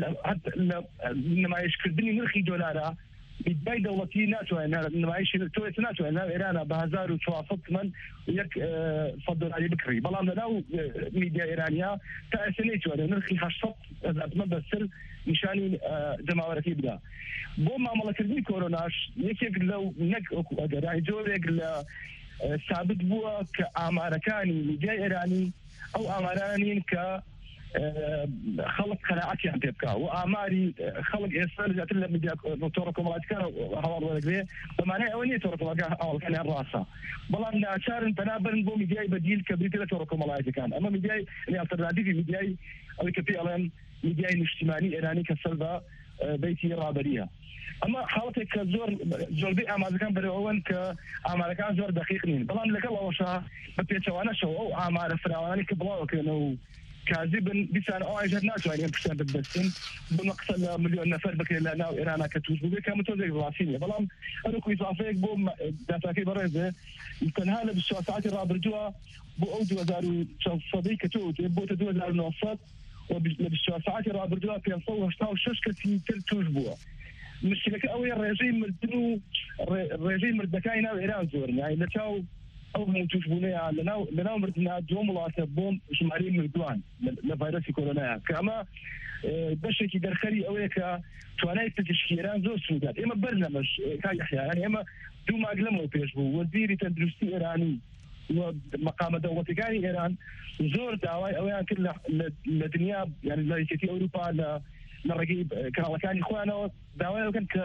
نمایشکردنی نرخی دۆلارە میدیای دەوڵەتی ناتوانێت نمایشی تۆیت ناتوانێت ناو ئێرانە بە 1400 تمەن یەک $100 بکڕی بەڵام لەناو میدیای ئێرانیا تا ئێستا نەیتوانێت نرخی 800 تمەن بەسەر نیشانی جەماوەرەکەی بدا بۆ مامەڵەکردنی کۆرۆناش یەکێک لەو نەک ئەگەرای جۆرێک لە ثابت بووە کە ئامارەکانی میدیای ئێرانی ئەو ئامارانین کە خەڵک قەناعەتیان پێ بکە و ئاماری خەڵک ئێستا زیاتر لە میدیا تۆڕە کۆمەڵایەتیەکان هەواڵ وەرەگرێ بەمانای ئەوە نییە تۆڕە کۆمەڵایەتیەکان هەواڵەکانیان ڕاستە بەڵام ناچارن پەنابەرن بۆ میدیای بەدیل کە بریتە لە تۆڕە کۆمەڵایەتیەکان ئەمە میدیای ئالتەرناتیڤی میدیای ئەوەی کە پێی ئەڵێن میدیای نیشتیمانی ئێرانی کە سەر بە بەیتی ڕابەریە ئەمە حاڵەتێک کە زۆربەی ئامادەکان بەرەوەن کە ئامارەکان زۆر دەقیق نین بەڵام لەگەڵ ئەوەشە بە پێچەوانەشەوە ئەو ئامارە فراوانی کە بڵاوکردنەوە کازی بن بیسان ئاژەر ناتوانین پرسیان ببەستن بمە قسە لە ملیۆن نەفەر بکرێن لە ناو ئێرانە کە توش بوو کە تۆزێک ڕاستینیە بەڵام هەروکو ئیزافەیەک بۆ داتاکەی بەڕێزێ تەنها لە 24 ساعتی ڕابردووە بۆ ئەو 2400 کە تۆ بۆتە 2900 و لە 24 ساعتی ڕابردووە 586 کەسی تر توش بووە مشکلەکە ئەوەیە ڕێژەی مردن و ڕێژەی مردەکانی ناو ئێران زۆر لە چاو ئەو توشبوونەیە لەناو مردنا دووەم وڵاتە بۆم ژمارەی مردووان لە ڤایرۆسی کۆرۆنایە کە ئەمە بەشێکی دەرخەری ئەوەیە کە توانای پزیشکی ئێران زۆر سوودات ئێمە بەرنەمەش کاحیان ئێمە دوو مانگ لەمەوە پێش بوو وەزیری تەندروستی ئێرانی مقامە دەوڵەتەکانی ئێران زۆر داوای ئەویان کرد لە دنیا یعنی لە یەکێتی ئەوروپا لە ڕێگەی کاڵەکانی خۆیانەوە داوای ئەوکەن کە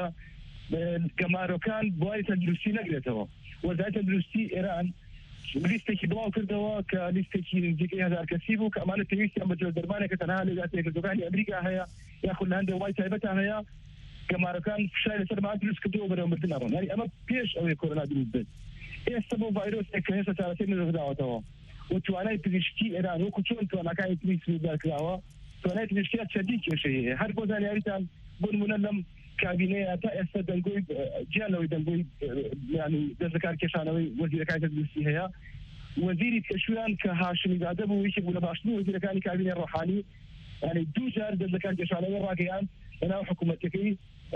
گەمارۆکان بواری تەندروستی نەگرێتەوە وەزارەتی تەندروستی ئێران لیستێکی بڵاو کردەوە کە لیستێکی نزیکەی 1000 کەسی بوو کە ئەمانە پێویستیان بە جۆردەرمانێکە تەنها لە ویلایەتە ئەمریکا هەیە یاخود لە هەندێک وڵاتی تایبەتە هەیە گەمارەکان فشار لەسەرمان دروست کردەوە بەرەو مردن ئەڕۆن یعنی ئەمە پێش ئەوەی کۆرۆنا دروست بێت ئێستا بۆ ڤایرۆسێک کە هێستا چارەسەری نەدەداوەتەوە و توانای پزیشکی ئێران وەکو چۆن تواناکانی تری سنوردار کراوە توانای پزیشکیات چەندین کێشەیە هەیە هەر بۆ زانیاریتان بۆ نمونە لەم کابینەیە تا ئێستا دەنگۆی گیانەوەی دەنگۆی ینی دەستەکار کێشانەوەی وەزیرەکانی تەندروستی هەیە وەزیری پێشویان کە هاشمی زادە بوو یەکێک بوو لە باشترین وەزیرەکانی کابینەی ڕۆحانی ینی دوو جار دەستەکار کێشانەوەی ڕاگەیان لەناو حکوومەتەکەی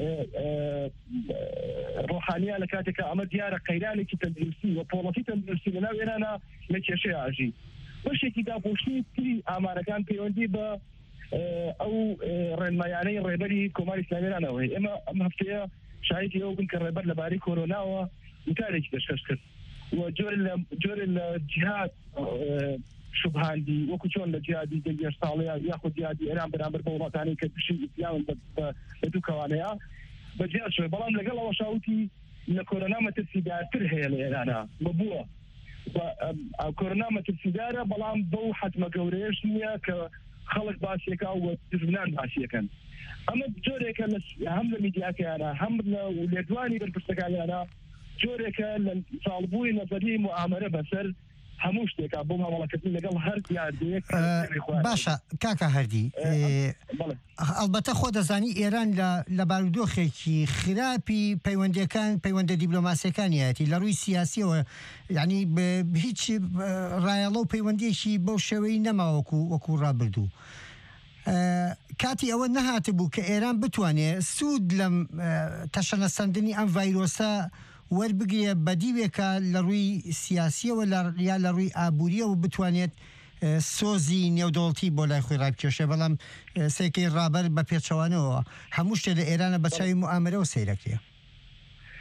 ڕۆحانیا لە کاتێکە ئەمە دیارە قەیرانێکی تەندروستی و پۆڵەتی تەندروستی لەناو ئێرانە لە کێشەی ئاژی بەشێکی داپۆشتنی تری ئامارەکان پەیوەندی بە ئەو ڕێنمایانەی ڕێبەری کۆماری ئیسلامیەرانەوە ئێمە ئەم هەفتەیە شاهیدی ئەو بن کە ڕێبەر لەبارەی کۆرۆناوە وتارێکی دەشکەش کرد و جۆرە لە جیهاد شوبهاندی وەکو چۆن لە جیهادی دەنگێ ساڵەیە یاخود جیهادی ئێران بەرامبەر بە وڵاتانی کە پشتی ئیسلام لە دوو کەوانەیە بەجیاد شوێ بەڵام لەگەڵ ئەوە شاوتی لە کۆرۆنا مەترسیدارتر هەیە لە ئێرانە بەبووە کۆرۆنا مەترسیدارە بەڵام بەو حەتمە گەورەیەش نییە کە خەڵک باسیەکە و دژمنان باسیەکەن ئەمە جۆرێکە هەم لە میدیاکەیانە هەم لە لێدوانی بەرپرسەکانیانە جۆرێکە لە ساڵبووی نەزەری معامەرە بەسەر هەموو شتێکە بۆ مامەڵەکردن لەگەڵ هەر یاردەیەک باشە کاکە هەردی ئەلبەتە خۆ دەزانی ئێران لە بارودۆخێکی خراپی پەیوەندە دیبلۆماسیەکانیەتی لە ڕووی سیاسیەوە یعنی هیچ ڕایەڵە و پەیوەندێکی بەو شێوەی نەماوەکو وەکو ڕابردوو کاتی ئەوە نەهاتە بوو کە ئێران بتوانێت سوود لەم تەشەنەسەندنی ئەم ڤایرۆسە وەربگرێ بەدیوێکە لە ڕووی سیاسیەوە یا لە ڕووی ئابووریەوە بتوانێت سۆزی نێودەوڵەتی بۆ لای خۆی ڕابکێشێ بەڵام سێکەی ڕابەر بە پێچەوانەوە هەموو شتێ لە ئێرانە بە چاوی موامەرەوە سەیرەکرێ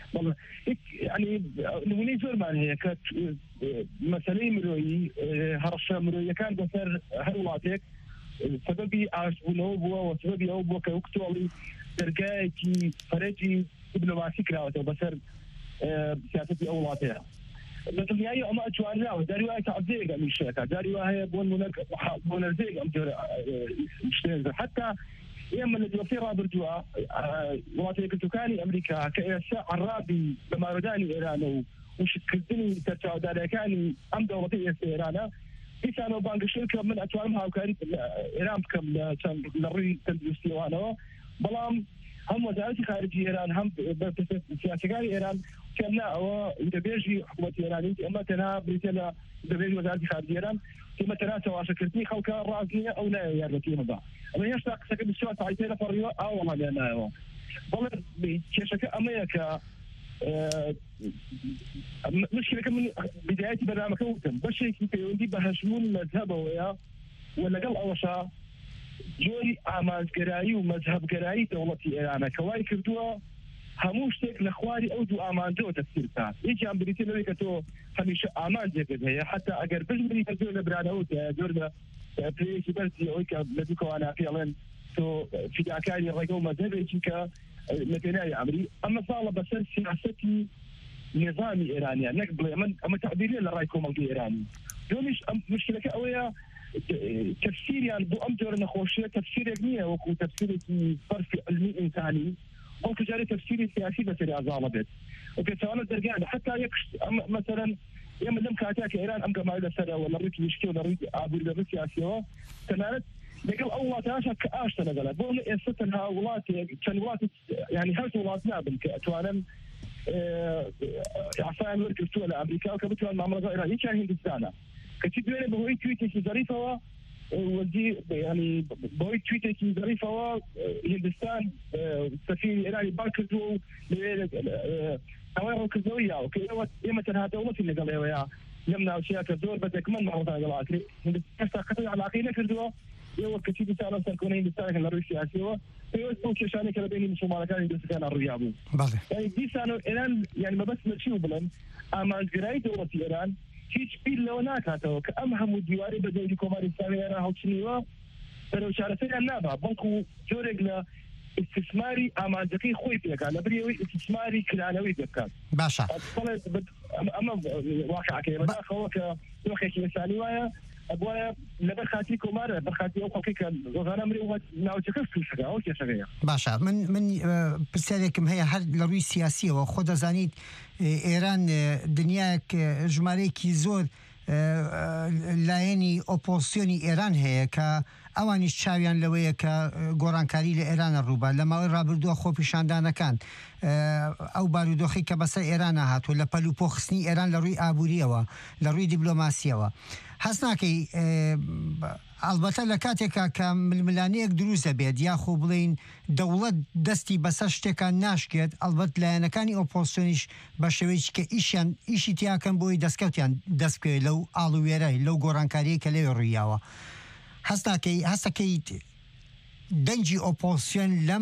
يعني نمونەی زۆرمان هەیە کە مەسەلەی مرۆیی هەڕەشە مرۆیەکان بەسەر هەر وڵاتێک سببی ئاشبوونەوە بووە و سببی ئەو بووە کە وەکتۆڵی دەرگایەکی فەرەجی دیبلۆماسی کراوەتەوە بەسەر سیاسەتی ئەو وڵاتەیە لە دنیای ئەمە ئەتوانراوە داری وایە تعزیەک ئەمی شتەکە داری وایە بۆ نەرزەیەک ئەم جۆرە شتێنە حتا ئێمە لە دۆخی ڕابردووە وڵاتە یەکگرتووەکانی ئەمریکا کە ئێستا عەرابی بەمارەدانی ئێرانە و وشکردنی سەرچاودارەکانی ئەم دەوڵەتی ئێستا ئێرانە دیسانەوە بانگشتن کە من ئەتوانم هاوکاری ئێران بکەم لە ڕووی تەندروستیوانەوە بەڵام هەم وەزارەتی خارجی ئێران هەم سیاسەکانی ئێران کەمنا ئەوە دەبێژی حکوومەتی ئێرانی ئەمە تەنها بریتە لە دەبێژی وەزارەتی خارجی ئێران ئێمە تەنها تەماشاکردنی خەڵکە ڕازنیە ئەو نایە یارمەتی ئێمەدا ئەمە هێشتا قسەکە بسیار تاعیتێ لەپەڕیوە ئاوەڵامیان نایەوە بەڵێ کێشەکە ئەمەیە کە مشکلەکە من بدایەتی بەرنامەکە وتم بەشێکی پەیوەندی بە هەژمون مەذهبەوەیە و لەگەڵ ئەوەشا جۆری ئامانجگەرایی و مەذهبگەرایی دەوڵەتی ئێرانە کە وای کردووە هەموو شتێک لە خواری ئەو دوو ئامانجەوە تەفسیر بکات یەکیان بریتە لەوەی کە تۆ هەمیشە ئامانجێکت هەیە حتا ئەگەر بژبری کە زۆر لە برانەوت زۆر لە پێیەکی بەرزی ئەوەی کە لە دوو کەوانە پێڵێن تۆ فیداکاری ڕێگە و مەذهبێکی کە لە پێناوی ئەمری ئەمە ساڵە بەسەر سیاسەتی نظامی ئێرانیان نەک بڵێ من ئەمە تعبیرێ لە ڕای کۆمەڵگەی ئێرانی دومیش ئەم مشکلەکە ئەوەیە تفسیریان بۆ ئەم جۆرە نەخۆشیە تفسیرێک نییە وەکو تفسیرێکی فەرسی علمی ئینسانی ئەو تجاری تفسیری سیاسی بەسەری ئازاڵە بێت وپێچەوانە دەرگایان حتا یەک مەسەرەن ئێمە لەم کاتێک کە ئێران ئەم گەمای لەسەرەوە لە ڕووی وشکی و لە ڕووی ئابووری لە ڕووی سیاسیەوە تەنانەت لەگەڵ ئەو وڵاتانەشە کە ئاشتە لەگەڵە بۆ ئێستا تەنها وڵاتێک چەند وڵاتی ینی هەر وڵات نابن کە ئەتوانن عفان وەرگرتووە لە ئەمریکا و کە بتوان مامەڵەگە ئێرانی چیان هیندستانە کەچی دوێنێ بەهۆی تویتێکی ظریفەوە وەزیر ینی بەهۆی تویتێکی ظریفەوە هیندستان سەفیری ئێرانی بان کردووە و ئەوەی ڕووکردنەوەی یاوە کە ئێمە تەنها دەوڵەتی لەگەڵ ئێوەیە لەم ناوچەیە کە زۆر بەدەکمەن ماوەتان لەگەڵاکرێ هێستا قەتەی عەلاقەی نەکردووە ئێوە کەچی دیسانە سەرکۆنەی هیندستانێکن لە ڕووی سیاسیەوە پێوەست بۆ کێشانێک کە لە بینی موسڵمانەکانی دۆستەکانە ڕوویا بوو ینی دیسانە ئێران یعنی مەبەست لەچی و بڵێن ئامانجگەرایی دەوڵەتی ئێران هیچ بیر لەوە ناکاتەوە کە ئەم هەموو دیواری بە دەوری کۆماری ئیسلامی ئێران هەڵچنیوە بەرەو چارەسەریان نابا بەڵکو جۆرێک لە استثماری ئامانجەکەی خۆی پێکات لە بریەوەی استثماری کرانەوەی بکات باشە ئەمە واقعەکەی بەداخەوە کە دۆخێکی ئێسانی وایە ئەبواە لەبەر خاتی کۆمارە بەرخاتی ئەو خەڵکی کە ڕۆژانە مرێ ناوچەکە تووشەکە ئەو کێشەکەیە باشە من پرسیارێکم هەیە هەر لە ڕووی سیاسیەوە خۆ دەزانیت ئێران دنیاک ژمارەیەکی زۆر لایەنی ئۆپۆزیسیۆنی ئێران هەیە کە ئەوانیش چاویان لەوەیە کە گۆڕانکاری لە ئێرانە ڕووبا لە ماوەی ڕابردووە خۆپیشاندانەکان ئەو بارودۆخی کە بەسەر ئێرانە هاتووە لە پەلوپۆخستنی ئێران لە ڕووی ئابووریەوە لە ڕووی دیبلۆماسیەوە هەست ناکەی ئەلبەتە لە کاتێکا کە ململانەیەک دروستە بێت یاخۆ بڵین دەوڵەت دەستی بەسەر شتێکان ناشکێت ئەلبەت لایەنەکانی ئۆپۆزیسیۆنیش بە شێوەیەکی کە ئیشی تیاکەن بۆی دەستکەوتیان دەستکەوێت لەو ئاڵوێرەی لەو گۆڕانکاریە کە لەوێ ڕوویاوە هەستەکەی دەنجی ئۆپۆزیسیۆن لەم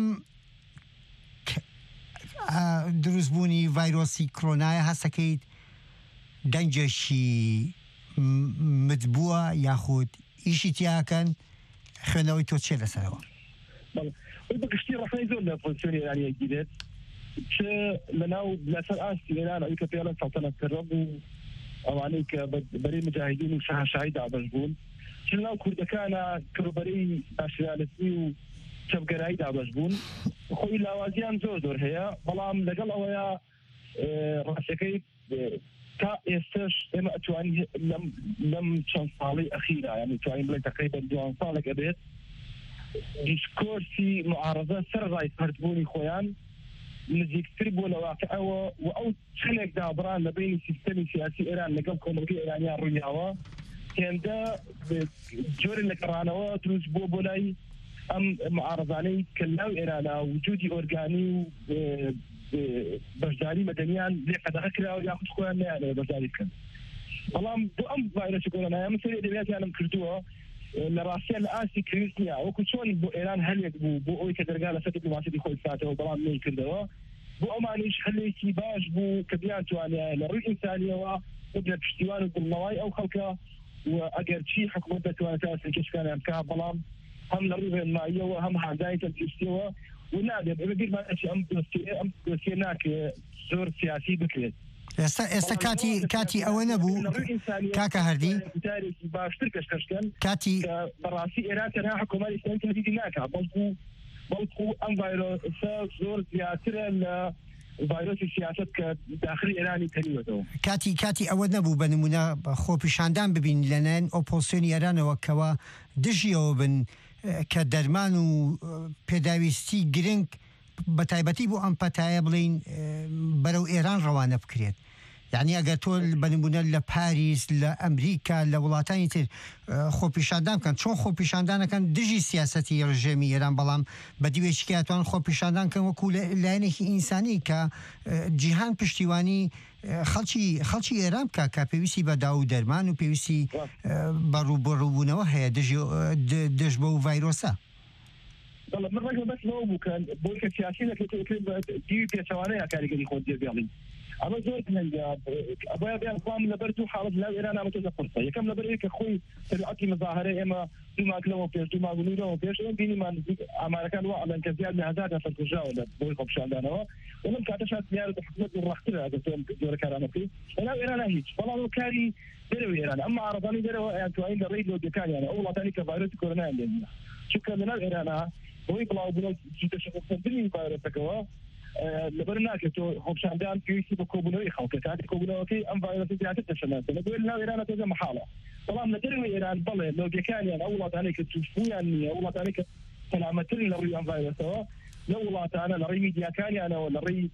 دروستبوونی ڤایرۆسی کۆرۆنایە هەستەکەیت دەنجێکی متبووە یاخود ئیشی تیاکەن خوێنەوەی تۆ چێ لەسەرەوە بەگشتی ڕخنەی زۆر لە پۆزیسیۆنی ئێرانیە گیرێت چ لەناو لەسەر ئاستی ئێران ئەوەی کە پێڵەن سەڵتەنەتکردە بوو ئەوانەی کە بەرەی مجاهیدین و شاهنشاهی دابەش بوون چ لەناو کوردەکانە کەڕوبەرەی ناشنالیستی و چەپگەرایی دابەش بوون خۆی لاوازیان زۆر هەیە بەڵام لەگەڵ ئەوەیە ڕاستەکەی تا ئێستش ئێمە ئەتوانی لەم چەند ساڵی ئەخیرا یعنی توانین بڵێن تقریبا 2 ساڵێک ئەبێت دیسکۆرسی معارەزە سەر ڕای پەردبوونی خۆیان نزیکتر بوو لە واقعەوە و ئەو چەندێک دابڕان لە بینی سیستەمی سیاسی ئێران لەگەڵ کۆمەڵگەی ئێرانیان ڕوویاوە هێندە جۆرە لە گەڕانەوە دروست بووە بۆ لای ئەم معارەزانەی کە لەناو ئێرانە وجودی ئۆرگانی و بەشداری مەدەنیان لێ قەدەغە کراوە یاخود خۆیان نەیانەوە بەشداری بکەن بەڵام بۆ ئەم ڤایرۆسی کۆرۆنایە من سەری ئەدەبیاتیانم کردووە لە ڕاستیان لە ئاستی کەویست نییە وەکو چۆن بۆ ئێران هەلێک بوو بۆ ئەوەی کە دەرگا لەسەر دیپلۆماسیەتی خۆی ساتەوە بەڵام نەیکردەوە بۆ ئەمانیش هەلێکی باش بوو کە بیان توانایە لە ڕووی ئینسانیەوە ببنە پشتیوان و دڵنەوەی ئەو خەڵکە و ئەگەر چی حکوومەت دەتوانێت سەرکەشەکانیان بکات بەڵام هەم لە ڕووی ڕێنماییەوە هەم هاندانی تەندروستیەوە و نابێت بیرمانەی ئەم دۆسیە ناکرێت زۆر سیاسی بکرێت. ئێستا کاتی ئەوە نەبوو کاکە هەردی دارێکی باشتر کەشکەشکەن کاتی بەڕاستی ئێران تەنها حکوومەتی ئیسلامی ناکات بەڵکو ئەم ڤایرۆسە زۆر زیاترە لە ڤایرۆسی سیاست کە داخلی ئێرانی کەریوەتەوە. کاتی ئەوە نەبوو بە نمونە خۆپیشاندان ببین لەنایەن ئۆپۆزسیۆنی ئێرانەوە کەوە دژیەوە بن کە دەرمان و پێداویستی گرنگ بە تایبەتی بۆ ئەم پەتایە بڵین بەرەو ئێران ڕەوانە بکرێت. یعنی ئەگەر تۆ بەنمونە لە پاریس لە ئەمریکا لە وڵاتانی تر خۆپیشاندان بکەن چۆن خۆپیشاندانەکەن دژی سیاسەتی ڕژێمی ئێران بەڵام بە دیوێشکاتوان خۆپیشاندان کەن وەکو لایەنێکی ئینسانی کە جیهان پشتیوانی خەڵکی ئێران بکە کە پێویستی بە داو و دەرمان و پێویستی بەڕووبەڕووبوونەوە هەیە دژ بە و ڤایرۆسە. من ڕێگە بەس لەوە بوو کە بۆی کە سیاسی دیوی پێچەوانەیە کاریگەری خۆت دێبێڵین ئەمە زۆر گرنگە ئەبایە بیان خام لەبەر دوو حاڵەت لەو ئێران ئەمە تۆزە قورسە یەکەم لەبەر کە خۆی سەرعەتی مەزاهرە ئێمە دوو مانگ لەوە پێش دوو مانگ و نورەوە پێش بینیمان ئامارەکان وا ئەڵێن کە زیاد لە 1000 نەفەر کوژراوە لە بۆی خۆپیشاندانەوە وەڵام کاتەشات دیارە حکومەت ڕەخترە ئەگەر تۆ زۆرە کارانە بکەیت لەناو ئێرانە هیچ بەڵام کاری دەرەوەی ئێران ئەمما عەرەبانی دەرەوە ئەیان توانین لە ڕێی لۆگەکانیانە ئەو وڵاتانی کە ڤایرۆسی کۆرۆنایان لێنە چونکە لەناو ئێرانە بۆی بڵاوبوونە جوتەشەکردنی ڤایرۆسەکەەوە لەبەر ناکرێت تۆ خۆپیشاندان پێویستی بە کۆبوونەوەی خەڵکە کاتی کۆبوونەوەکەی ئەم ڤایرۆسی زیاتر دەشەناسێت لەبەر لەناو ئێرانە تۆزە مەحاڵە بەڵام لە دەرەوەی ئێران بەڵێ لۆگەکانیان ئەو وڵاتانەی کە تووشبوویان نییە ئەو وڵاتانەی کە سەلامەتترن لە ڕووی ئەم ڤایرۆسەوە لەو وڵاتانە لە ڕێی میدیاکانیانەوە لە ڕێی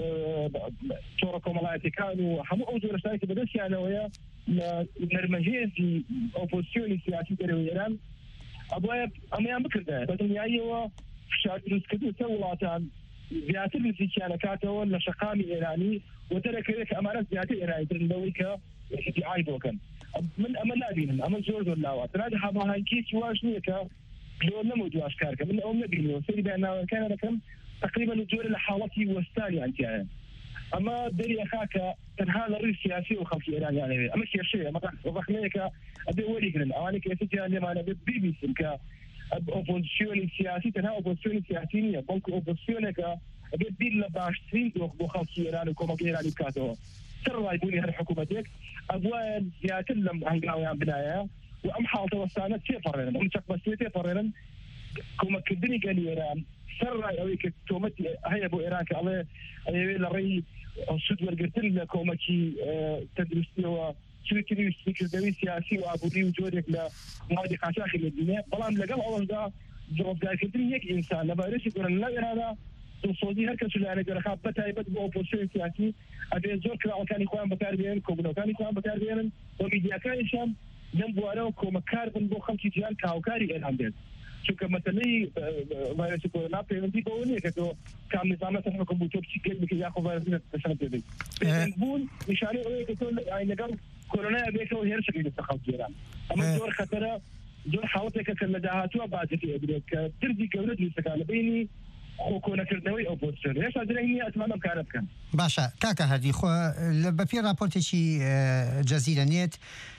چۆڕە کۆمەڵایەتەکان و هەموو ئەو جۆرە شتانی کە بەدەستیانەوەیە لە نەرمەهێزی ئۆپۆزیسیۆنی سیاسی دەرەوەی ئێران ئەبوایە ئەمەیان بکردایە بە دنیاییەوە فشار دروستکردن سەر وڵاتان زیاتر نزیکیانە کاتەوە لە شەقامی ئێرانی و دەرەکەوێت کە ئەمانە زیاتر ئێرانیترن لەوەی کە ئیدعای بۆکەن من ئەمە نبینم ئەمە زۆر لاواتر هەماهەنگیی واش نییە کە لۆ نەمە دواش کارکە من ئەوم نبینەوە سەری بەیانناوەکانە دەکەم تقریبا جۆرە لە حاڵەتی وەستانی ئەنتیایە ئەمە دەریەخا کە تەنها لە ڕووی سیاسی و خەڵکی ئێرانیانەوێت ئەمە کێشەیە ئەمە وەختەیە کە ئەبێ وەریگرن ئەوانەی کە ئێستا لێمانە بێت بیبیسن کە ئۆپۆزیسیۆنی سیاسی تەنها ئۆپۆزیسیۆنی سیاسی نییە بەڵکو ئۆپۆزیسیۆنێکە ئەبێت بیر لە باشترین دۆخ بۆ خەڵکی ئێران و کۆمەڵگەی ئێرانی بکاتەوە سەر ڕایبوونی هەر حکوومەتێک ئەبوایە زیاتر لەم هەنگاویان بنایە و ئەم حاڵتەوەستانە تێپەڕێنن ئەم چەقبەستێ تێپەڕێنن کۆمەکردنی گەلی ئێران سەر ڕای ئەوەی کە تۆمەتی هەیە بۆ ئێران کە ئەڵێ ئەوێ لە ڕێی سود وەرگرتن لە کۆمەکی تەندروستیەوە سوکردنەوەی سیاسی و ئابووری و جۆرێک لە مادی قاچاقی لێبینێ بەڵام لەگەڵ ئەوەشدا ڕۆزگارکردنی یەک ئینسان لە ڤایرۆسی کۆرۆنا لە ئێراندا دڵسۆزی هەر کەس لایەنە گەرەخا بەتایبەت بۆ ئۆپۆزیسیۆنی سیاسی ئەبێ زۆر کراوەکانی خۆیان بەکاربێنن کۆبوونەوەکانی خۆیان بەکاربێنن بۆ میدیاکانیشان لەم بوارەوە کۆمەکار بن بۆ خەڵکی جیهان کاوکاری ئێران بێت چونکە مەسەلەی ڤایرۆسی کۆرۆنا پەیوەندی بەوە نییە کە تۆ کام نظامە حکم بوو تۆ بچی گەل بکە یاخۆ ڤایرۆسی دەشەنە پێ بێت پەیوەندبوون نیشانەی ئەوەیە کە تۆ لەگەڵ کۆرۆنای بێتەوە هێرشێکی لەسەر خەڵکی ئێران ئەمە زۆر خەتەرە زۆر حاڵەتێکە کە لە داهاتووە باجەتی ئەبرێت کە دردی گەورە دروستەکە لە بینی خۆکۆنەکردنەوەی ئۆپۆزیسیۆن هێشتا درەنگ نییە ئەتوانم کارە بکەن باشە کاکە هەردی خۆ بە پێی راپۆرتێکی جەزیرە نێت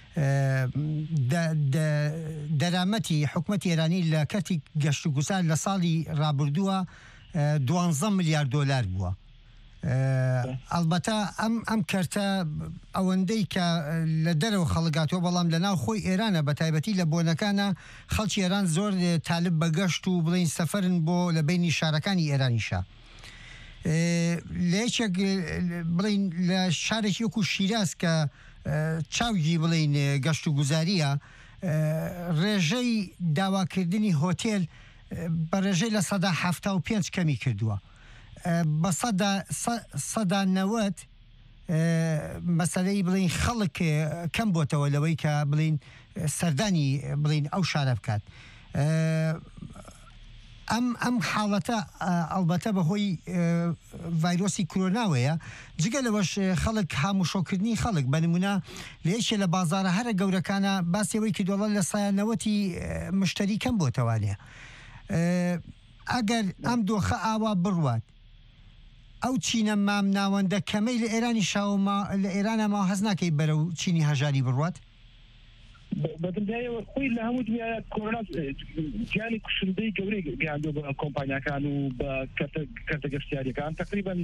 دەرامەتی حکوومەتی ئێرانی لە کەتی گەشت و گوزار لە ساڵی ڕابردووە 12 ملیارد دۆلار بووە ئەلبەتە ئەم کەرتە ئەوەندەی کە لە دەرەوە خەڵگاتەوە بەڵام لە ناو خۆی ئێرانە بە تایبەتی لە بۆنەکانە خەڵکی ئێران زۆر تالب بە گەشت و بڵین سەفەرن بۆ لە بینی شارەکانی ئێرانیشە لە یەکێک بڵین لە شارێکی وەکو شیراز کە چاوگی بڵین گەشت و گوزاریە ڕێژەی داواکردنی هۆتێل بە ڕێژەی لە 175 کەمی کردووە بە 190 مەسەلەی بڵین خەڵک کەم بۆتەوە لەوەی کە بڵین سەردانی بڵین ئەو شارە بکات ئەم حاڵەتە ئەلبەتە بەهۆی ڤایرۆسی کۆرۆناوەیە جگە لەوەش خەڵک هاموشۆکردنی خەڵک بە نمونە لە یەکێ لە بازارە هەرە گەورەکانە باسیەوەی کردووەڵە لە سایەنەوەتی مشتری کەم بۆتەوانێ ئەگەر ئەم دۆخە ئاوا بڕوات ئەو چینە مام ناوەندە کەمەی لە ئێرانی شاوما لە ئێرانە ما هەز ناکەی بەرەو چینی هەژاری بڕوات بەدڵدایەوە خۆی لە هەموو دنیا کۆرۆنا گیانی کوشندەی گەورەی گەیاندووە بە کۆمپانیاکان و بە کەرتە گەشتیاریەکان تقریبا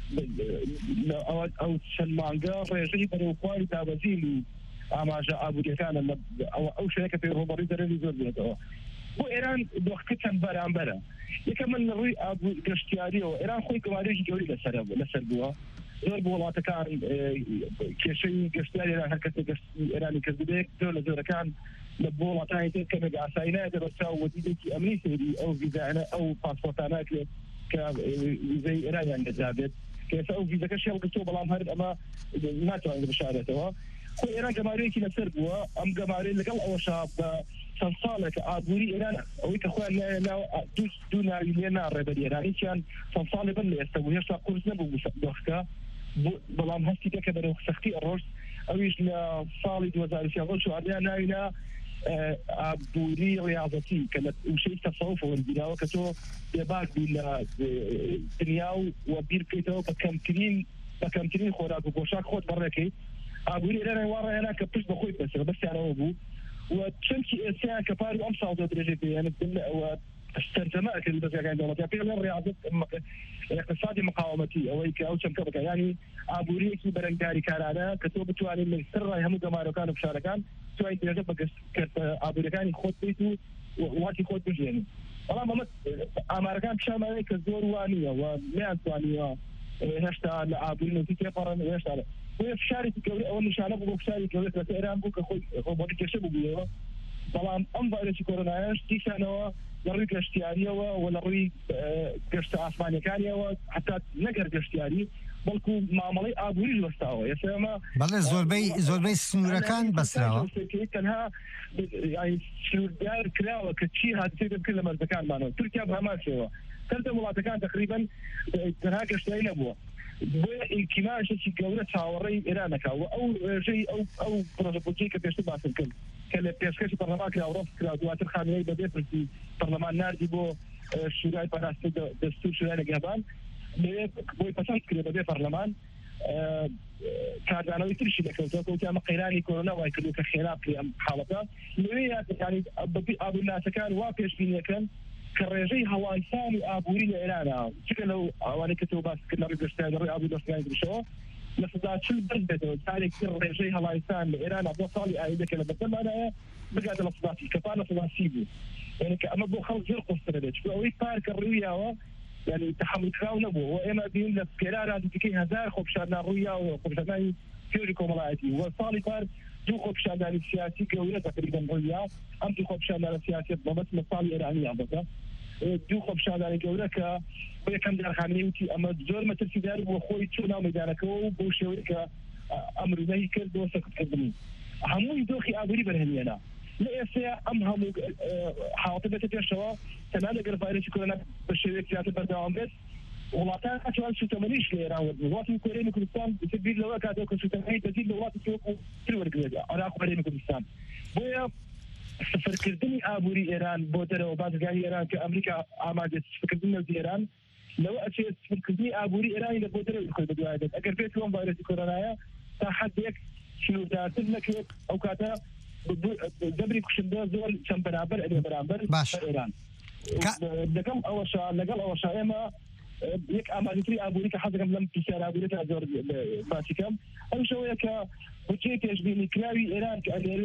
ئەو چەند مانگە ڕێژەی بەرەوخواری دابەزین و ئاماژە ئابوووریەکانە ئەو شوەیە کە پێی ڕۆبەڕی دەرەوی زۆر بێتەوە بۆ ئێران دۆخەکە چەند بەرامبەرە یەکەم من لە ڕووی ئابوو گەشتیاریەوە ئێران خۆی گەوارێکی گەوری لەسەر بووە زۆر بۆ وڵاتەکان کێشەی گەشتیاری ئێران هەر کەسێک گەشتی ئێرانی کردبێت زۆر لە زۆرەکان لە بۆ وڵاتانی تر کەمێک ئاسایی نایە دەبەستاو وەدیدێکی ئەمنی سێری ئەو ڤیزانە ئەو پاسپۆرتانەکرێت کە ویزەی ئێرانیان دەجابێت کەسا ئەو ڤیزەکە شێڵ گرتووە بەڵام هەر ئەمە ناتوانێت بشارێتەوە خۆ ئێران گەمارەیەکی لەسەر بووە ئەم گەمارەی لەگەڵ ئەوەشا بە چەند ساڵێکە ئابووری ئێران ئەوەی کە خۆیان دوو ناوی لێ ناڕێبەری ئێرانییان چەند ساڵی بن لە ئێستا بوو هێشتا قورس نەبوو دۆخەکە بەڵام هەستی دەکە بەرەو سەختی ڕۆژ ئەویش لە ساڵی 2024 ناوینا ئابووری ڕاضەتی کە لە وشەی تەسەوفەوە بیراوە کە تۆ بێباک بوو لە دنیا و بیر بکەیتەوە بە کەمترین خۆراک و پۆشاک خۆت بەڕێکەیت ئابووری ئێران وا ڕێیانە کە پشت بەخۆی بەسەوە بەستیانەوە بوو و چەندی ئێسیان کە پاری ئەم ساڵ درێژێت ئەوە استرجماء كان دولة في الرياضة اقتصادي مقاومتي أو أو كم كبك يعني أبوريكي برنجاري كارانا كتب تواني من السر هم جماعة كانوا بشاركان تواني تجرب كت أبوريكاني خود بيتو واتي خود بجيني والله ما أمريكان بشامل كزور وانية ومئة وانية هشتا لأبورين في كفرن هشتا ويفشاري تكوري أول نشانة بوكشاري كوري كإيران بوك خو بودي كشبو بيو بلام أم فيروس كورونا تيشانوا لروي گەشتیاریەوە و لە ڕووی گەشتە ئاسمانیەکانیەوە حتا نەگەر گەشتیاری بەڵکو مامەڵەی ئابووری وەستاوە ئێستا بەڵێ زۆربەی سنوورەکان بەسراوە تەنها سنووردار کراوە کە چی هاتووی دەبکرد لە مەرزەکانمانەوە تورکیا بە هەمان شێوە سەردە وڵاتەکان تقریبا تەنها گەشتیاری نەبووە بۆیە ئیمکانێکی گەورە چاوەڕێی ئێرانەکە و ئەو ڕێژەی ئەو پرۆژەپۆچەی کە پێشتر باسم کرد کە لە پێشکەشی پەرلەمان کرا ڕۆست کرا دواتر خانەیەی بەبێ پرسی پەرلەمان ناردی بۆ شورای پاراستنی دەستور شورای نەگەهبان بۆی پەسەند کرێ بەبێ پەرلەمان کاردانەوەی ترشی دەکەوتەوە کەوتی ئەمە قەیرانی کۆرۆنا وای کردو کە خێرا بکرێ ئەم حاڵەتە لەوێ ینی ئابوورناسەکان وا پێشبینیەکەن کە ڕێژەی هەڵایسانی ئابووری لە ئێرانە چکە لەو ئەوانەی کە تۆ باس کرد لە ڕووی گەشتیاری ڕووی ئابووری دەستگای درشەوە لە سەدا 40 بەرز بێتەوە تارێک ڕێژەی هەڵایسان لە ئێرانە بۆ ساڵی ئاینده کە لە بەردەمانایە بگاتە لە سەدا 30 کە پار لە سەدا 30 بوو یعنی کە ئەمە بۆ خەڵک زۆر قورسەرە بێت چکە ئەوەی پار کە ڕوویاوە یعنی تحملکراو نەبوو و ئێمە بین لە سکێرا دیکەی 1000 خۆپیشاندان ڕوویاوە خۆپیشاندانی تیۆری کۆمەڵایەتی و ساڵی پار دوو خۆپیشاندانی سیاسی گەورە تقریبا ڕوویا ئەم دوو خۆپیشاندانە سیاسی بەمەسم لە ساڵی ئێرانیان بەکە دوو خۆپیشاندانی گەورە کە بۆ یەکەم دارخانەی وتی ئەمە زۆر مەترسیدار بووە خۆی چوو ناو مەیدانەکەەوە و بۆ شێوەیە کە ئەمروزەی کرد بۆ سەکوتکردنی هەمووی دۆخی ئابووری بەرهەنیێنا لە ئێستا ئەم هەموو حاڵەتە بێتە پێشەوە تەنها لەگەر ڤایرۆسی کۆرۆنا بە شێوەیەک زیاتر بەردەوام بێت وڵاتان ئەتوان سوتەمەنیش لە ئێران وەرگرن وڵاتی کۆرەی کوردستان بیر لەوە کاتەوە کە سوتەمەنی دەزید لە وڵاتی تر وەرگرێت عێراق و هەرێمی کوردستان بۆیە سفرکردنی ئابووری ئێران بۆ دەرەوە بازرگانی ئێران کە ئەمریکا ئامادەت سفرکردن نەوزی ئێران لەوە ئەچێت سفرکردنی ئابووری ئێرانی لە بۆ دەرەوەی خۆی بەدوای دێت ئەگەر بێت وەم ڤایرۆسی کۆرۆنایە تا حەدێک سنووردارتر نەکرێت ئەو کاتە دەبری کوشندە زۆر چەند بەرامبەر ئەبێ بەرامبەر ئێران لەگەڵ ئەوەشا ئێمە یەک ئامادەتری ئابووری کە حەزەکەم لەم پرسیار ئابووریەکە زۆر باسی کەم ئەو شەوەیە کە بودجەی پێشبینی کراوی ئێران کە ئەلێرێ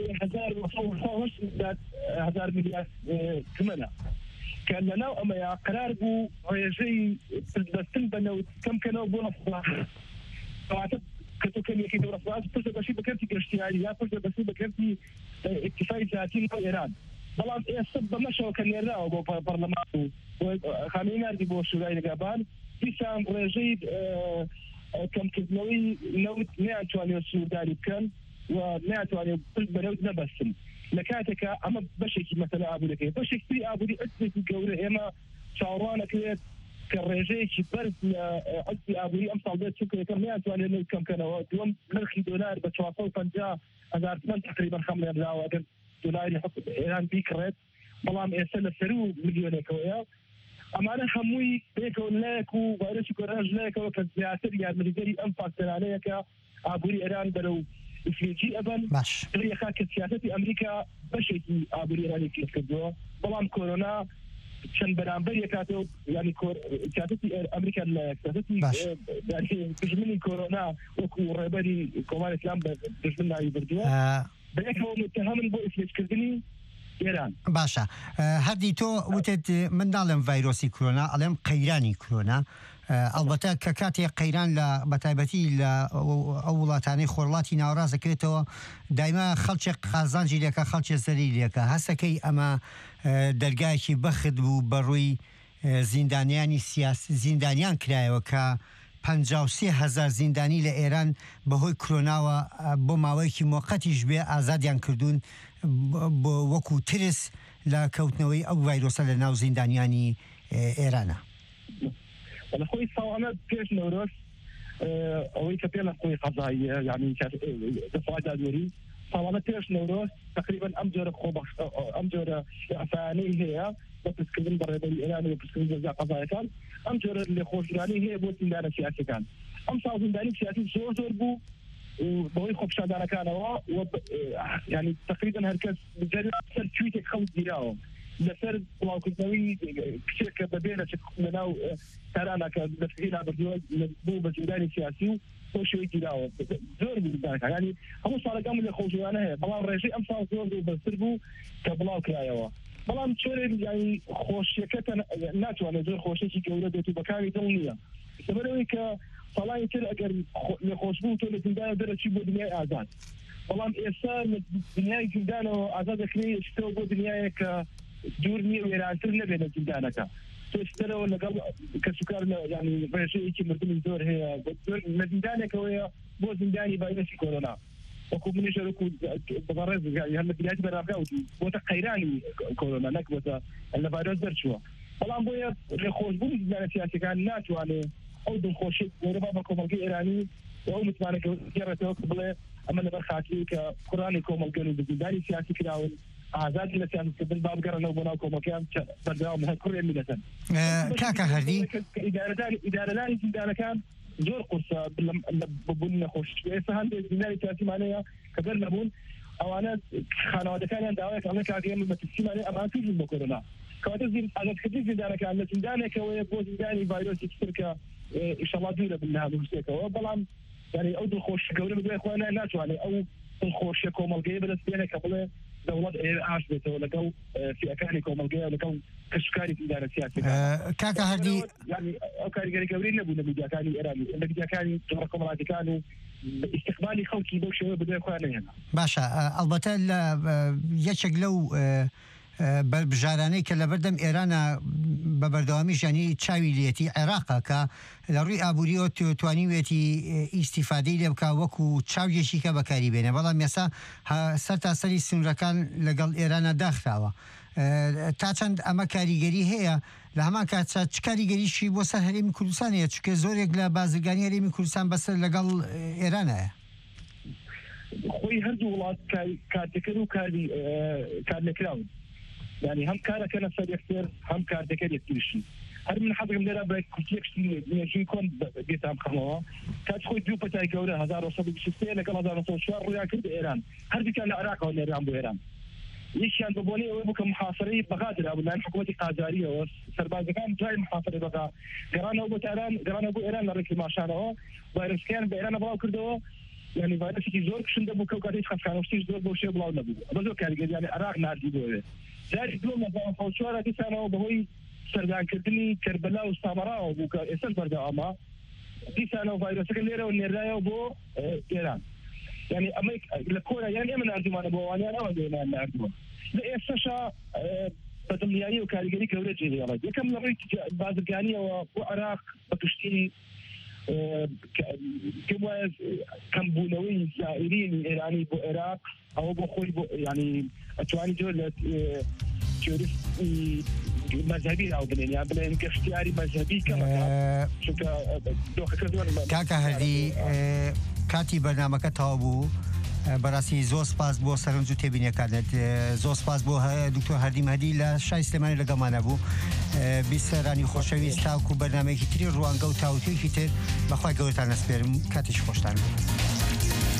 1000 میلیارد تمەنە کە لەناو ئەمەیە قرار بوو ڕێژەی پشتبەستن بەنەوت کەمکەنەوە بۆ نەفڵاتە کە تۆ کەمیەکەی دەوڵەت پشتبەشی بەکەرتی گەشتیاری یا پشتبەسی بەکەرتی اکتفای ذاتی لەگەڵ ئێران بەڵام ئێستا بەمەشەوە کە نێراوە بۆ پەرلەمان و خانەی ناردی بۆ شورای نەگەهبان دیسان ڕێژەی کەمکردنەوەی نەوت نەیانتوانێت سنوورداری بکەن و ناتوانێت پشت بەنەوت نەبەستن لە کاتێکە ئەمە بەشێکی مەسەلە ئابووریەکەی بەشێکی ئابووری ئەسێکی گەورە ئێمە چاوەڕوانەکرێت کە ڕێژەیەکی بەرز لە ئەسی ئابووری ئەم ساڵ بێت چونکە یەکەم نەیانتوانێت نەوت کەمکەنەوە دووەم نرخی دۆلار بە 450,000 تمەن تقریبا خەملێنراوە ئەگەر دولاری ئێران بیکڕێت بەڵام ئێستا لە سەر و ملیۆنێکەوەیە ئەمانە هەمووی پێکەوە لایەک و ڤایرۆسی کۆرۆناش لایەکەوە کە زیاتر یارمەتیدەری ئەم فاکتۆرانەیەکە ئابووری ئێران بەرەو ئیسرێجی ئەبن دڵیەخا کە سیاسەتی ئەمریکا بەشێکی ئابووری ئێرانی پێش کردووە بەڵام کۆرۆنا چەند بەرامبەر یەکاتەوە ینی سیاسەتی ئەمریکا لایەک سیاسەتی دژمنی کۆرۆنا وەکو ڕێبەری کۆماری ئیسلام بە دژمن ناوی بردووە بەیەکەوە متهمن بۆ ئیسرێجکردنی ئێران باشە هەردی تۆ وتت من ناڵێم ڤایرۆسی کۆرۆنا ئەڵێم قەیرانی کۆرۆنا ئەلبەتە کە کاتێک قەیران لە بەتایبەتی لە ئەو وڵاتانەی خۆرڵاتی ناوەڕاستەکرێتەوە دایما خەڵکێک قازانجی لێکە خەڵکی زەری لێکە هەستەکەی ئەمە دەرگایەکی بەخت بوو بەڕووی زیندانیانی زیندانیان کرایەوە کە 53,000 زیندانی لە ئێران بەهۆی کۆرۆناوە بۆ ماوەیەکی موقەتیش بێ ئازادیان کردوون بۆ وەکو ترس لە کەوتنەوەی ئەو ڤایرۆسە لە ناو زیندانیانی ئێرانە لە خۆی ساڵانە پێش نەورۆز ئەوەی کە پێ لە خۆی قەزاییە یعنی دەفاع دادوەری ساڵانە پێش نەورۆز تقریبا ئەم جۆرە ئەفانەی هەیە بە پرسکردن بەڕێبەری ئێران و پرسکردن جەزا قەزایەکان ئەم جۆرە لێخۆشرانی هەیە بۆ زیندانە سیاسیەکان ئەم ساڵ زیندانی سیاسی زۆر بوو بەهۆی خۆپیشاندانەکانەوە ینی تقریبا هەرکەس سەر تویتێک خەڵک گیراوە لەسەر بڵاوکردنەوەی کچێک کە بەبێ لەناو تارانەکە دەستگیری نابردووە بۆ بە زیندانی سیاسی و بۆ شێوەی گیراوە زۆر زیندانەکان ینی هەموو ساڵەکان لە خۆشەویانە هەیە بەڵام ڕێژەی ئەم ساڵ زۆر بەرزتر بوو کە بڵاو کرایەوە بەڵام چۆرێک ینی خۆشیەکە ناتوانێت زۆر خۆشێکی گەورە بێت و بەکاری دڵ نییە سەبەرەوەی کە ساڵانی تر ئەگەر لێخۆش بوو تۆ لە زیندانە دەرەچی بۆ دنیای ئازاد بەڵام ئێستا لە دنیای زیندانەوە ئازاد دەکرێت شتەوە بۆ دنیایە کە دوور نییە وێرانتر نەبێت لە زیندانەکە تۆشتەرەوە لەگەڵ کەسوکار ینی ڕێژەیەکی مردنی زۆر هەیە لە زیندانێکەوەیە بۆ زیندانی ڤایرۆسی کۆرۆنا وەکو منیش وەکو بەڕێز هەر لە دنیای بەراگاوتی بۆتە قەیرانی کۆرۆنا نەک بۆتە لە ڤایرۆس دەرچووە بەڵام بۆیە لێخۆشبوونی زیندانە سیاسیەکان ناتوانێت ئەو دڵخۆشی گەورە بە کۆمەڵگەی ئێرانی ئەو متمانەکە گێڕێتەوە کە بڵێ ئەمە لەبەر خاتری کە قورانی کۆمەڵگەن و زیندانی سیاسی کراون ئازادی لە سیاسەتکردن با بگەڕنەوە بۆ ناو کۆمەڵگەیان بەردەوام هەر کوڕێ میلەتەن کاکە هەردی ئیدارەداری زیندانەکان زۆر قورسە ببوون نەخۆش ئێستا هەندێک زیندانی سیاسیمانەیە کە بەر نەبوون ئەوانە خانەوادەکانیان داوای ئەڵێ کاگەیان مەترسیمانێ ئەمان توژن بۆ کۆرۆنا کەواتە ئازادکردنی زیندانەکان لە زیندانێکەوەیە بۆ زیندانی ڤایرۆسی تر کە ئیشەڵا دوورە بن لە هەمووسێکەوە بەڵام ینی ئەو دڵخۆشی گەورە بگوێ خۆیان ناتوانێت ئەو دڵخۆشیە کۆمەڵگەیە بەدەست بێنێ کە بڵێ دەوڵەت ئاش بێتەوە لەگەڵ فیەکانی کۆمەڵگەیە لەگەڵ کەشکاری ئیدارە سیاسی کاکە هەردی ئەو کاریگەری گەورەی نەبوو لە میدیاکانی ئێرانی لە میدیاکانی جۆرە کۆمەڵاتیەکان و استقبالی خەڵکی بەو شێوە بدوێ خۆیان نەهێنا باشە ئەلبەتە لە یەکێک لەو بەربژارانەی کە لە بەردەم ئێرانە بە بەردەوامیش ینی چاوی لێتی عێراقا کە لە ڕووی ئابووریەوە توانیوێتی ئیسیفادەی لێ بکە وەکو چاویەکی کە بەکاری بێنێ بەڵام ئێستا سەر تا سەری سنوورەکان لەگەڵ ئێرانە داخراوە تا چەند ئەمە کاریگەری هەیە لە هەمان کات چ کاریگەریشی بۆ سەر هەرێمی کوردستانەیە چکە زۆرێک لە بازرگانی هەرێمی کوردستان بەسەر لەگەڵ ئێرانەیە خۆی هەردوو وڵات کارتەکەر و کارلێکراون يعني هم كان سر يختار هم كان ذكر يكتشف هل من حضر من ربع كتير يجي يكون بيتام خموه كان خوي جو بتاعي جورة 1960 لقى 1900 ريال كده إيران هل كان العراق ولا إيران بإيران ليش كان ببوني ويبقى محاصري بغادر أو لأن حكومة قاجارية وسرباز كان جاي محاصري بقى قرانا أبو تيران قرانا أبو إيران لريك ما شانه فيروس كان بإيران أبغى كده يعني فيروس كي زور كشنده بوكو كاتيش خف كانوا شيء زور بوشي بلاو نبو بزور كان يعني العراق نادي بوه جاري دوم مثلا فوشورة دي سنة وبهوي سردان كردني كربلا وسامرا وبوكا إسر بردا أما دي سنة فيروس كان ليرة والنراية وبو إيران يعني أمريك لكورة يعني أمن أردوان أبو واني أنا واني أنا أردوان لإستشا بدمياني وكاريجري كورة جيري الله يكمل لغيت بازرقانية وعراق بكشتي كمواز كمبونوي زائرين إيراني بو عراق أو بخوي يعني أتواني جولة جوريست مذهبي أو بنين يعني بنين كاختياري مذهبي كما شوكا دوخة كذوان كاكا هذه كاتي برنامج تابو بەڕاستی زۆر سپاس بۆ سەرنج و تێبینیەکانت زۆر سپاس بۆ دکتۆر هەردی مەهدی لە شای سلێمانی لەگەڵمانە بوو بیسەرانی خۆشەویست تاوکو بەرنامەیەکی تری ڕوانگە و تاوتوێکی تر بەخوای گەورەتان ئەسپێرم کاتیش خۆشتان بێت